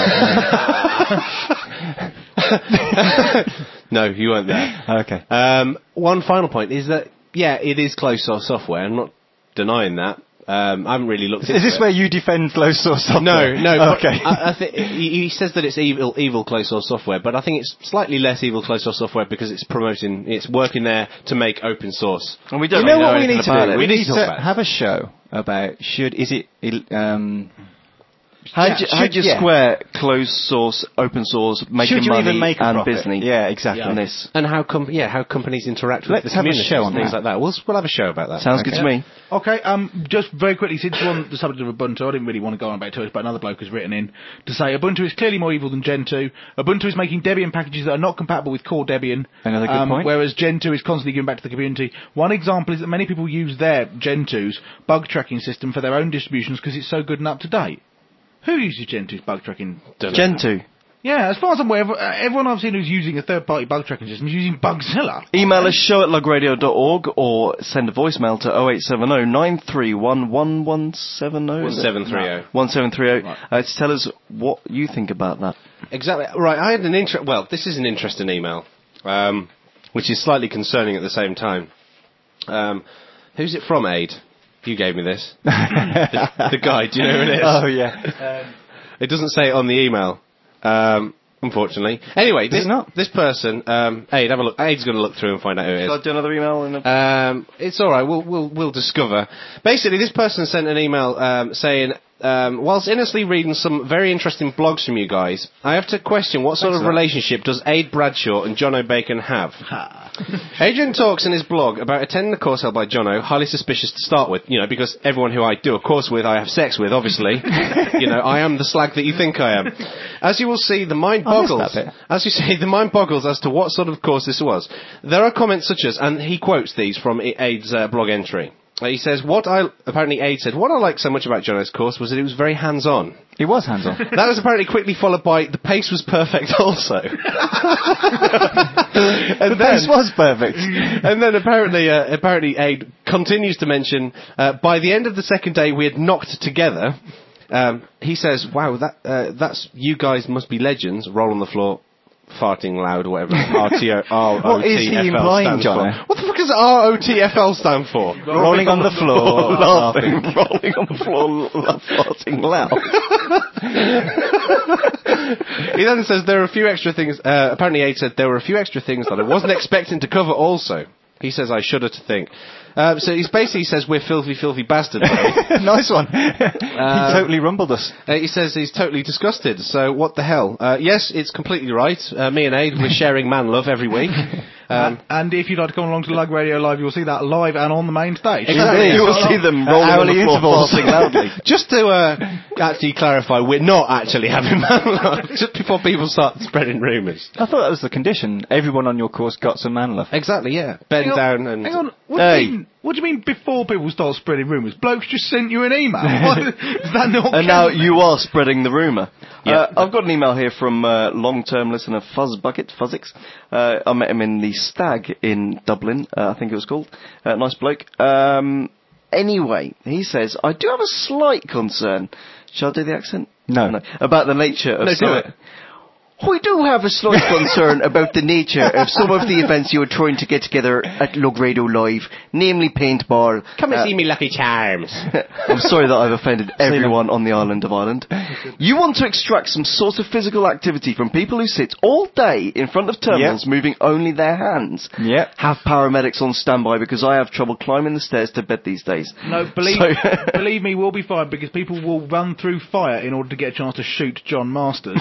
I?
No, you weren't there.
Okay.
Um, one final point is that, yeah, it is closed source software. I'm not denying that. Um, I haven't really looked
Is
into
this
it.
where you defend closed source software?
No, no.
Okay.
I, I think he, he says that it's evil, evil closed source software, but I think it's slightly less evil closed source software because it's promoting, it's working there to make open source.
And we
You
don't
know
really
what we
anything
need to
about
do?
it.
We
need
need
to
to
talk about it.
have a show about should is it um
How
Yeah,
do you, how
should-
do you
yeah.
square closed source, open source, making
should you
money
even make a
and
profit?
business?
Yeah, exactly.
On this
And how com- yeah, how companies interact with
Let's
the
have a
community
show on
and things
that.
like that. We'll, we'll have a show about that.
Sounds good to me.
Okay, um, just very quickly, since we're on the subject of Ubuntu, I didn't really want to go on about it too much, but another bloke has written in to say Ubuntu is clearly more evil than Gentoo. Ubuntu is making Debian packages that are not compatible with core Debian.
Another good
um,
point.
Whereas Gentoo is constantly giving back to the community. One example is that many people use their Gentoo's bug tracking system for their own distributions because it's so good and up to date. Who uses Gentoo's bug tracking?
Gentoo.
Yeah, as far as I'm aware, ev- uh, everyone I've seen who's using a third-party bug tracking system is using Bugzilla.
Email us show at lugradio dot org or send a voicemail to oh eight seven oh nine three one one one seven oh.
one seven three oh.
one seven three oh. Uh, to tell us what you think about that.
Exactly. Right, I had an inter- well, this is an interesting email, um, which is slightly concerning at the same time. Um, who's it from, Aid? You gave me this. the, the guy, do you know who it is?
Oh yeah.
Um, it doesn't say it on the email, um, unfortunately. Anyway, this,
it not?
this person, um, Aid, have a look. Aid's going to look through and find out who it is.
Shall I do another email? In a-
Um, it's all right. We'll we'll we'll discover. Basically, this person sent an email um, saying, um, whilst innocently reading some very interesting blogs from you guys, I have to question what sort
Thanks
of
for that.
relationship does Aid Bradshaw and Jono Bacon have? Adrian talks in his blog about attending the course held by Jono, highly suspicious to start with, you know, because everyone who I do a course with, I have sex with, obviously. You know, I am the slag that you think I am. As you will see, the mind
I missed
boggles.
that bit.
As you see, the mind boggles as to what sort of course this was. There are comments such as, and he quotes these from Aid's uh, blog entry. Uh, he says, what I, apparently Aid said, what I liked so much about Jono's course was that it was very hands-on.
It was hands on.
That was apparently quickly followed by, the pace was perfect also. and
The pace was perfect.
And then apparently, uh, apparently Aid continues to mention, uh, by the end of the second day we had knocked together. Um, he says, wow, that, uh, that's, you guys must be legends, roll on the floor, farting loud, or whatever R T O R O
What is
T
he
F L
implying,
stands
Jono?
for. What the fuck does R O T F L stand for?
Rolling on the floor,
laughing,
laughing.
rolling on the floor, laughing loud.
He then says there are a few extra things, uh, apparently Aid said there were a few extra things that I wasn't expecting to cover also. He says I shudder to think. Uh, so he basically says we're filthy, filthy bastards.
Nice one. he totally rumbled us.
Uh, he says he's totally disgusted. So what the hell? Uh, yes, it's completely right. Uh, me and Aid, we're sharing man love every week. Um,
and if you'd like to come along to Lug Radio Live, you'll see that live and on the main stage.
Exactly.
You will see them rolling on the
Hourly
floor,
intervals.
farting loudly.
just to uh, actually clarify, we're not actually having man love. Just before people start spreading rumours.
I thought that was the condition. Everyone on your course got some man love.
Exactly, yeah. Bend
Hang on,
down and...
Hang on. What,
Hey.
do you mean, what do you mean before people start spreading rumours? Blokes just sent you an email. What, is that not
And now
count?
you are spreading the rumour.
Yeah.
Uh, I've got an email here from uh, long-term listener Fuzzbucket, Fuzzix. Uh, I met him in the Stag in Dublin, uh, I think it was called. Uh, nice bloke. Um, anyway, he says, I do have a slight concern. Shall I do the accent?
No.
About the nature of
No, do
some-
it.
We do have a slight concern about the nature of some of the events you are trying to get together at Lug Radio Live, namely paintball.
Come and
Uh,
see me Lucky Charms.
I'm sorry that I've offended everyone on the island of Ireland. You want to extract some sort of physical activity from people who sit all day in front of terminals,
Yep.
moving only their hands.
Yep.
Have paramedics on standby because I have trouble climbing the stairs to bed these days.
No, believe
So-
believe me, we'll be fine because people will run through fire in order to get a chance to shoot John Masters.
So,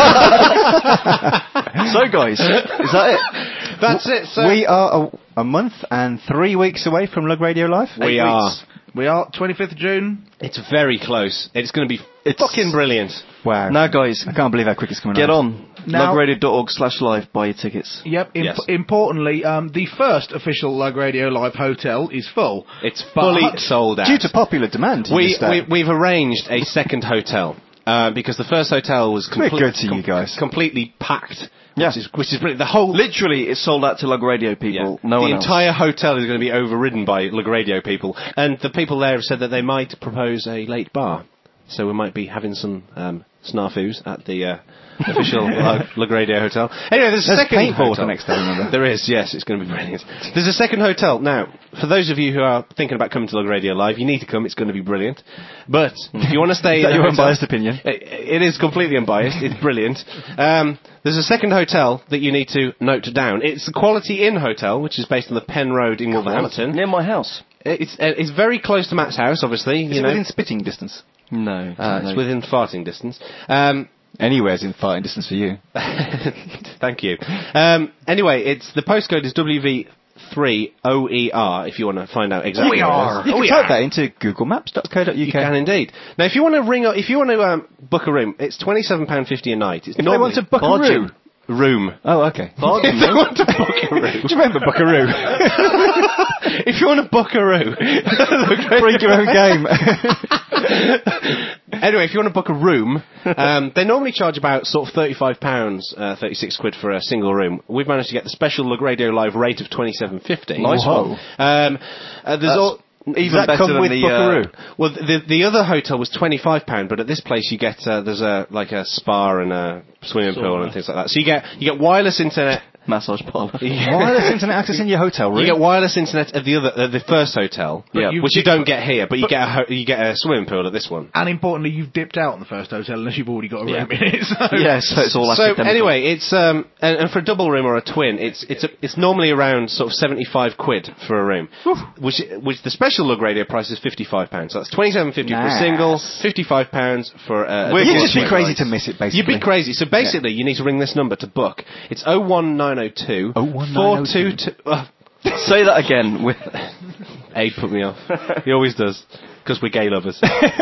guys, is that it?
That's it. So
we are a, a month and three weeks away from Lug Radio Live.
we
Eight
are.
weeks.
We are twenty-fifth of June.
It's very close. It's going to be
It's-
fucking brilliant.
Wow.
Now, guys,
I can't believe how quick it's coming
get
around.
on.
Now-
lugradio.org slash live. Buy your tickets.
Yep. Imp-
Yes.
Importantly, um, the first official Lug Radio Live hotel is full.
It's
But-
fully sold out.
Due to popular demand. you
we,
just, uh,
we we've arranged a second hotel uh, because the first hotel was
Very
complete-
good to you guys.
completely packed.
Yeah.
Which is, which is brilliant. The whole
Literally, it's sold out to Lug Radio people.
Yeah.
No
the
one else.
entire hotel is going to be overridden by Lug Radio people, and the people there have said that they might propose a late bar, so we might be having some um, snafus at the uh, official Lug, Lug Radio hotel. Anyway, there's a
There's
second
paintball
hotel.
the next day, remember?
There is, yes, it's going to be brilliant. There's a second hotel now. For those of you who are thinking about coming to Lug Radio Live, you need to come. It's going to be brilliant. But if you want to stay,
Is that
in a
your
hotel-
unbiased opinion?
It, it is completely unbiased. It's brilliant. Um, there's a second hotel that you need to note down. It's the Quality Inn Hotel, which is based on the Penn Road in Wolverhampton.
Near my house.
It's uh, it's very close to Matt's house, obviously.
Is
you
it
know,
within spitting distance?
No.
uh,
no.
it's within farting distance. Um,
Anywhere's in farting distance for you.
Thank you. Um, anyway, it's the postcode is W V three O E R. If you want to find out exactly.
We
what it
are.
is.
You can type that into google maps dot co dot uk.
You can indeed. Now, if you want to ring up, if you want to um, book a room, it's twenty-seven pound fifty a night. It's
If they want to book a
Bargain.
room.
Room.
Oh, okay.
If they want to book a room.
Do you remember Buckaroo?
If you want to Buckaroo,
Bring your own game.
Anyway, if you want to book a room, um, they normally charge about sort of thirty-five pounds, uh, thirty-six quid for a single room. We've managed to get the special Lug Radio Live rate of twenty-seven fifty.
Nice
Whoa.
one.
Um, uh, there's
That's
all.
Even
that
better
come
than
with
the
Buckaroo?
Uh,
Well, the the other hotel was twenty-five pound, but at this place you get uh, there's a like a spa and a swimming pool and things like that. So you get you get wireless internet.
massage parlour.
Wireless internet access in your hotel room.
You get wireless internet at the other uh, the first hotel,
Yeah.
you've
which you
dipped-
don't get here, but you get a ho- you get a swimming pool at this one.
And importantly, you've dipped out in the first hotel unless you've already got a room
Yeah.
in it. So.
Yeah, so it's all
So
academical.
anyway, it's um and, and for a double room or a twin, it's it's a, it's normally around sort of seventy-five quid for a room, which which the special Lug Radio price is fifty-five pounds. So that's twenty-seven fifty for a
Nice.
single, fifty-five pounds for a. a
We're
double
You'd just be
twin.
crazy to miss it, basically.
You'd be crazy. So basically, you need to ring this number to book. It's oh one nine oh two
oh one nine
four
oh
two
two.
two. Uh,
Say that again. With
Abe put me off. He always does. Because we're gay lovers.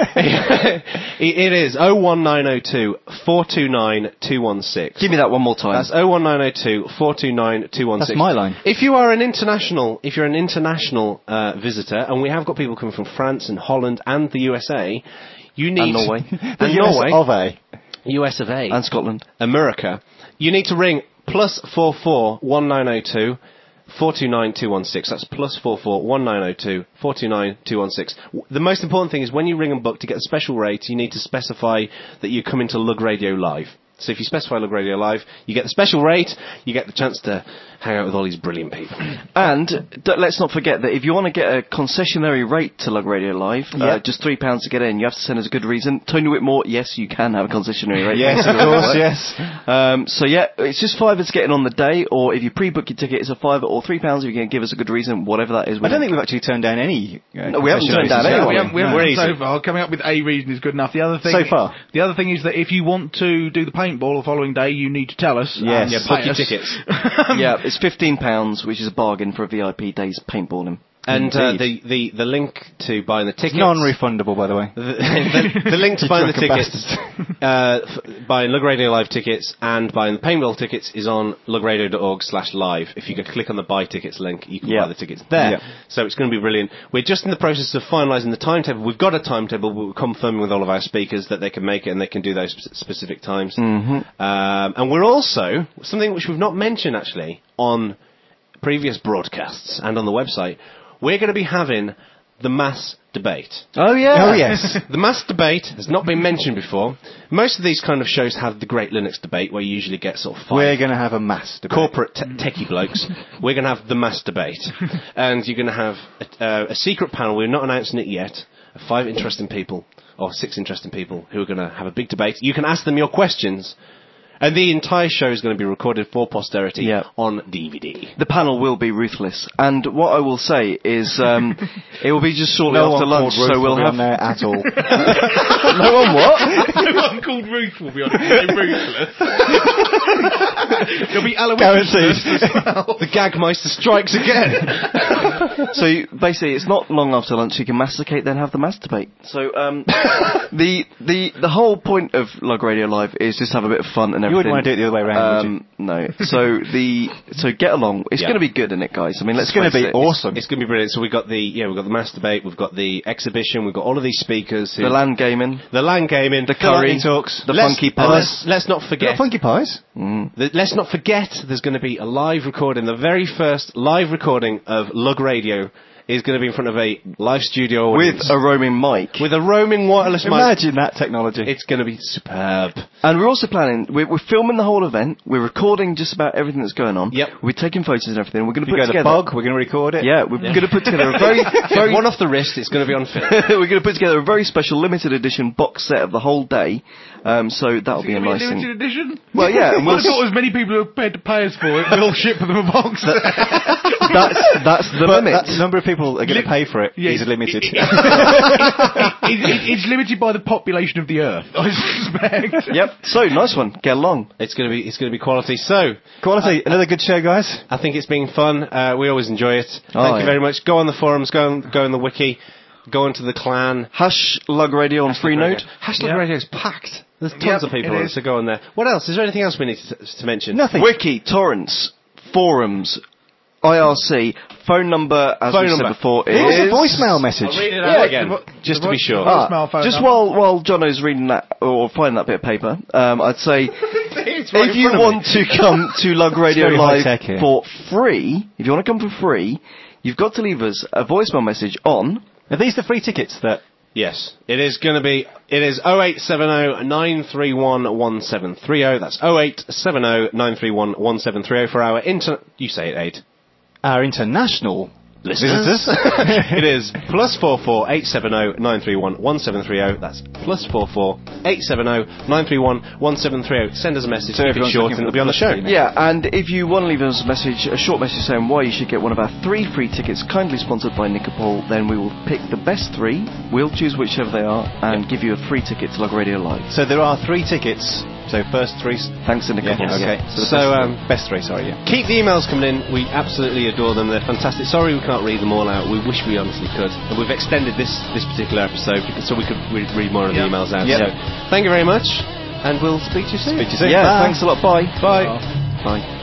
it, it is oh one nine oh two four two nine two one six.
give me that one more time.
That's oh one nine oh two four two nine two one six.
That's my line.
If you are an international, if you're an international uh, visitor, and we have got people coming from France and Holland and the U S A, you need
And Norway.
and
The U S
Norway,
of A.
U S of A,
and Scotland.
America. You need to ring plus four four one nine oh two. four two nine two one six. That's plus four four one nine oh two four two nine two one six. The most important thing is when you ring and book to get a special rate, you need to specify that you come into Lug Radio Live. So if you specify Lug Radio Live, you get the special rate, you get the chance to hang out with all these brilliant people.
And d- let's not forget that if you want to get a concessionary rate to Lug Radio Live, uh,
Yeah.
just three pounds to get in, you have to send us a good reason. Tony Whitmore, yes, you can have a concessionary rate.
Yes, of course, yes.
Um, so yeah, it's just five to get in on the day, or if you pre-book your ticket, it's a fiver or three pounds if you can give us a good reason, whatever that is.
I don't think we've actually turned down any. Uh,
No, we haven't turned down
concessionaries.
anyone.
We haven't, we haven't
We're
so
easy.
far. Coming up with a reason is good enough. The other thing,
So far.
the other thing is that if you want to do the paintball the following day, you need to tell us.
Yes.
and
Yeah,
pay
book your
us.
tickets.
Yeah, it's fifteen pounds, which is a bargain for a V I P day's paintballing.
And uh, the,
Indeed.
the, the link to buying the tickets...
Non-refundable, by the way.
The, the, the link to
You
buying the
drunken
tickets, uh, f- buying Lug Radio Live tickets and buying the paintball tickets is on lugradio.org slash live. If you go click on the buy tickets link, you can
Yeah.
buy the tickets there.
Yeah.
So it's going to be brilliant. We're just in the process of finalising the timetable. We've got a timetable, but we're confirming with all of our speakers that they can make it and they can do those sp- specific times.
Mm-hmm.
Um, and we're also, something which we've not mentioned actually on previous broadcasts and on the website, we're going to be having the mass debate.
Oh yeah.
Oh, yes.
The mass debate has not been mentioned before. Most of these kind of shows have the Great Linux debate, where you usually get sort of five
We're going to have a mass debate.
corporate te- techie blokes. We're going to have the mass debate, and you're going to have a, uh, a secret panel. We're not announcing it yet. Of five interesting people, or six interesting people who are going to have a big debate. You can ask them your questions. And the entire show is going to be recorded for posterity
Yeah.
on D V D.
The panel will be ruthless, and what I will say is um, it will be just shortly
No
after
one
lunch,
called Ruth
so we'll
will be
have
on there at all.
no one what?
No one called Ruth will be on it. Ruthless. There'll be Alan
Guaranteed.
Ruthless as well.
The Gagmeister strikes again.
So you, basically, it's not long after lunch you can masticate, then have the masturbate. So um, the the the whole point of Lug Radio Live is just have a bit of fun and everything.
You wouldn't want to do it the other way around,
Um, no. So the so get along. It's
Yeah.
going to be good, isn't it, guys? I mean, let's
It's going to
face
be
it.
awesome.
It's going to be brilliant. So we've got the yeah, we've got the masturbate, we've got the exhibition, we've got all of these speakers. Who,
The land gaming,
the land gaming,
the curry,
lightning talks,
the
let's,
funky
and
pies.
Let's, let's not
Got
forget.
funky pies.
Mm.
the- let's not forget. There's going to be a live recording. The very first live recording of Lug Radio is going to be in front of a live studio
with
audience.
a roaming mic.
with a roaming wireless mic.
Imagine that technology.
It's going to be superb.
And we're also planning, we're, we're filming the whole event, we're recording just about everything that's going on.
Yep.
We're taking photos and everything, we're going to
we
put
go to the
together...
bog, we're going to record it.
Yeah, we're going to put together a very, very...
One off the wrist. It's going to be on film.
we're going to put together a very special limited edition box set of the whole day. Um, so that'll be a nice
limited
thing.
edition?
Well, yeah, and we'll
I've got as many people who are prepared to pay us for it. We'll ship them a box.
that's, that's the
But
limit.
that number of people are going to pay for it
Yeah.
is limited.
it, it, it's limited by the population of the Earth, I suspect.
Yep, so nice one, get along.
It's going to be it's going to be quality. So
Quality, another good show, guys.
I think it's been fun. Uh, we always enjoy it.
Oh,
Thank
yeah.
you very much. Go on the forums. Go on, go on the wiki. Go into the clan.
Hash Lug Radio on Freenode.
Hashtag
Yep.
Radio is packed. There's tons
Yep,
of people
it
on it,
is.
so go on there. What else? Is there anything else we need to, to mention?
Nothing.
Wiki, torrents, forums, I R C, phone number, as
Phone
we
number.
said before,
Here's
is...
a voicemail message.
I'll read it
Yeah,
out again,
the vo-
just
the
to be
vo-
sure.
the
Ah,
voicemail phone
just
number.
while while Jono's reading that or finding that bit of paper, um, I'd say
It's right
if
in
you
front of me.
want to come to Lug Radio
very
Live
high-tech here.
for free, if you want to come for free, you've got to leave us a voicemail message on.
Are these the free tickets that...
Yes, it is going to be. It is oh eight seven oh nine three one one seven three oh. That's oh eight seven oh nine three one one seven three oh for our inter. You say it, Aid.
Our international
Listeners.
visitors.
It is plus four four eight seven oh nine three one one seven three oh. That's plus four four eight seven oh nine three one one seven three oh. Send us a message.
So
Keep it
everyone's
short,
looking
and it'll
for
be on the
plus
show.
three now.
Yeah, and if you want to leave us a message, a short message saying why you should get one of our three free tickets, kindly sponsored by Nicopol, then we will pick the best three. We'll choose whichever they are and give you a free ticket to Lug Radio Live.
So there are three tickets. So first three... s-
Thanks to
Yeah,
Nicopol.
okay.
Yeah.
So,
So,
the
um,
best three, best three, sorry, yeah.
Keep the emails coming in. We absolutely adore them. They're fantastic. Sorry we can't read them all out. We wish we honestly could. And we've extended this this particular episode because, so we could re- read more of the
Yep.
emails out.
Yep.
So thank you very much, and we'll speak to you soon.
Speak to you soon.
Yeah,
Bye.
thanks a lot. Bye.
Bye.
Bye.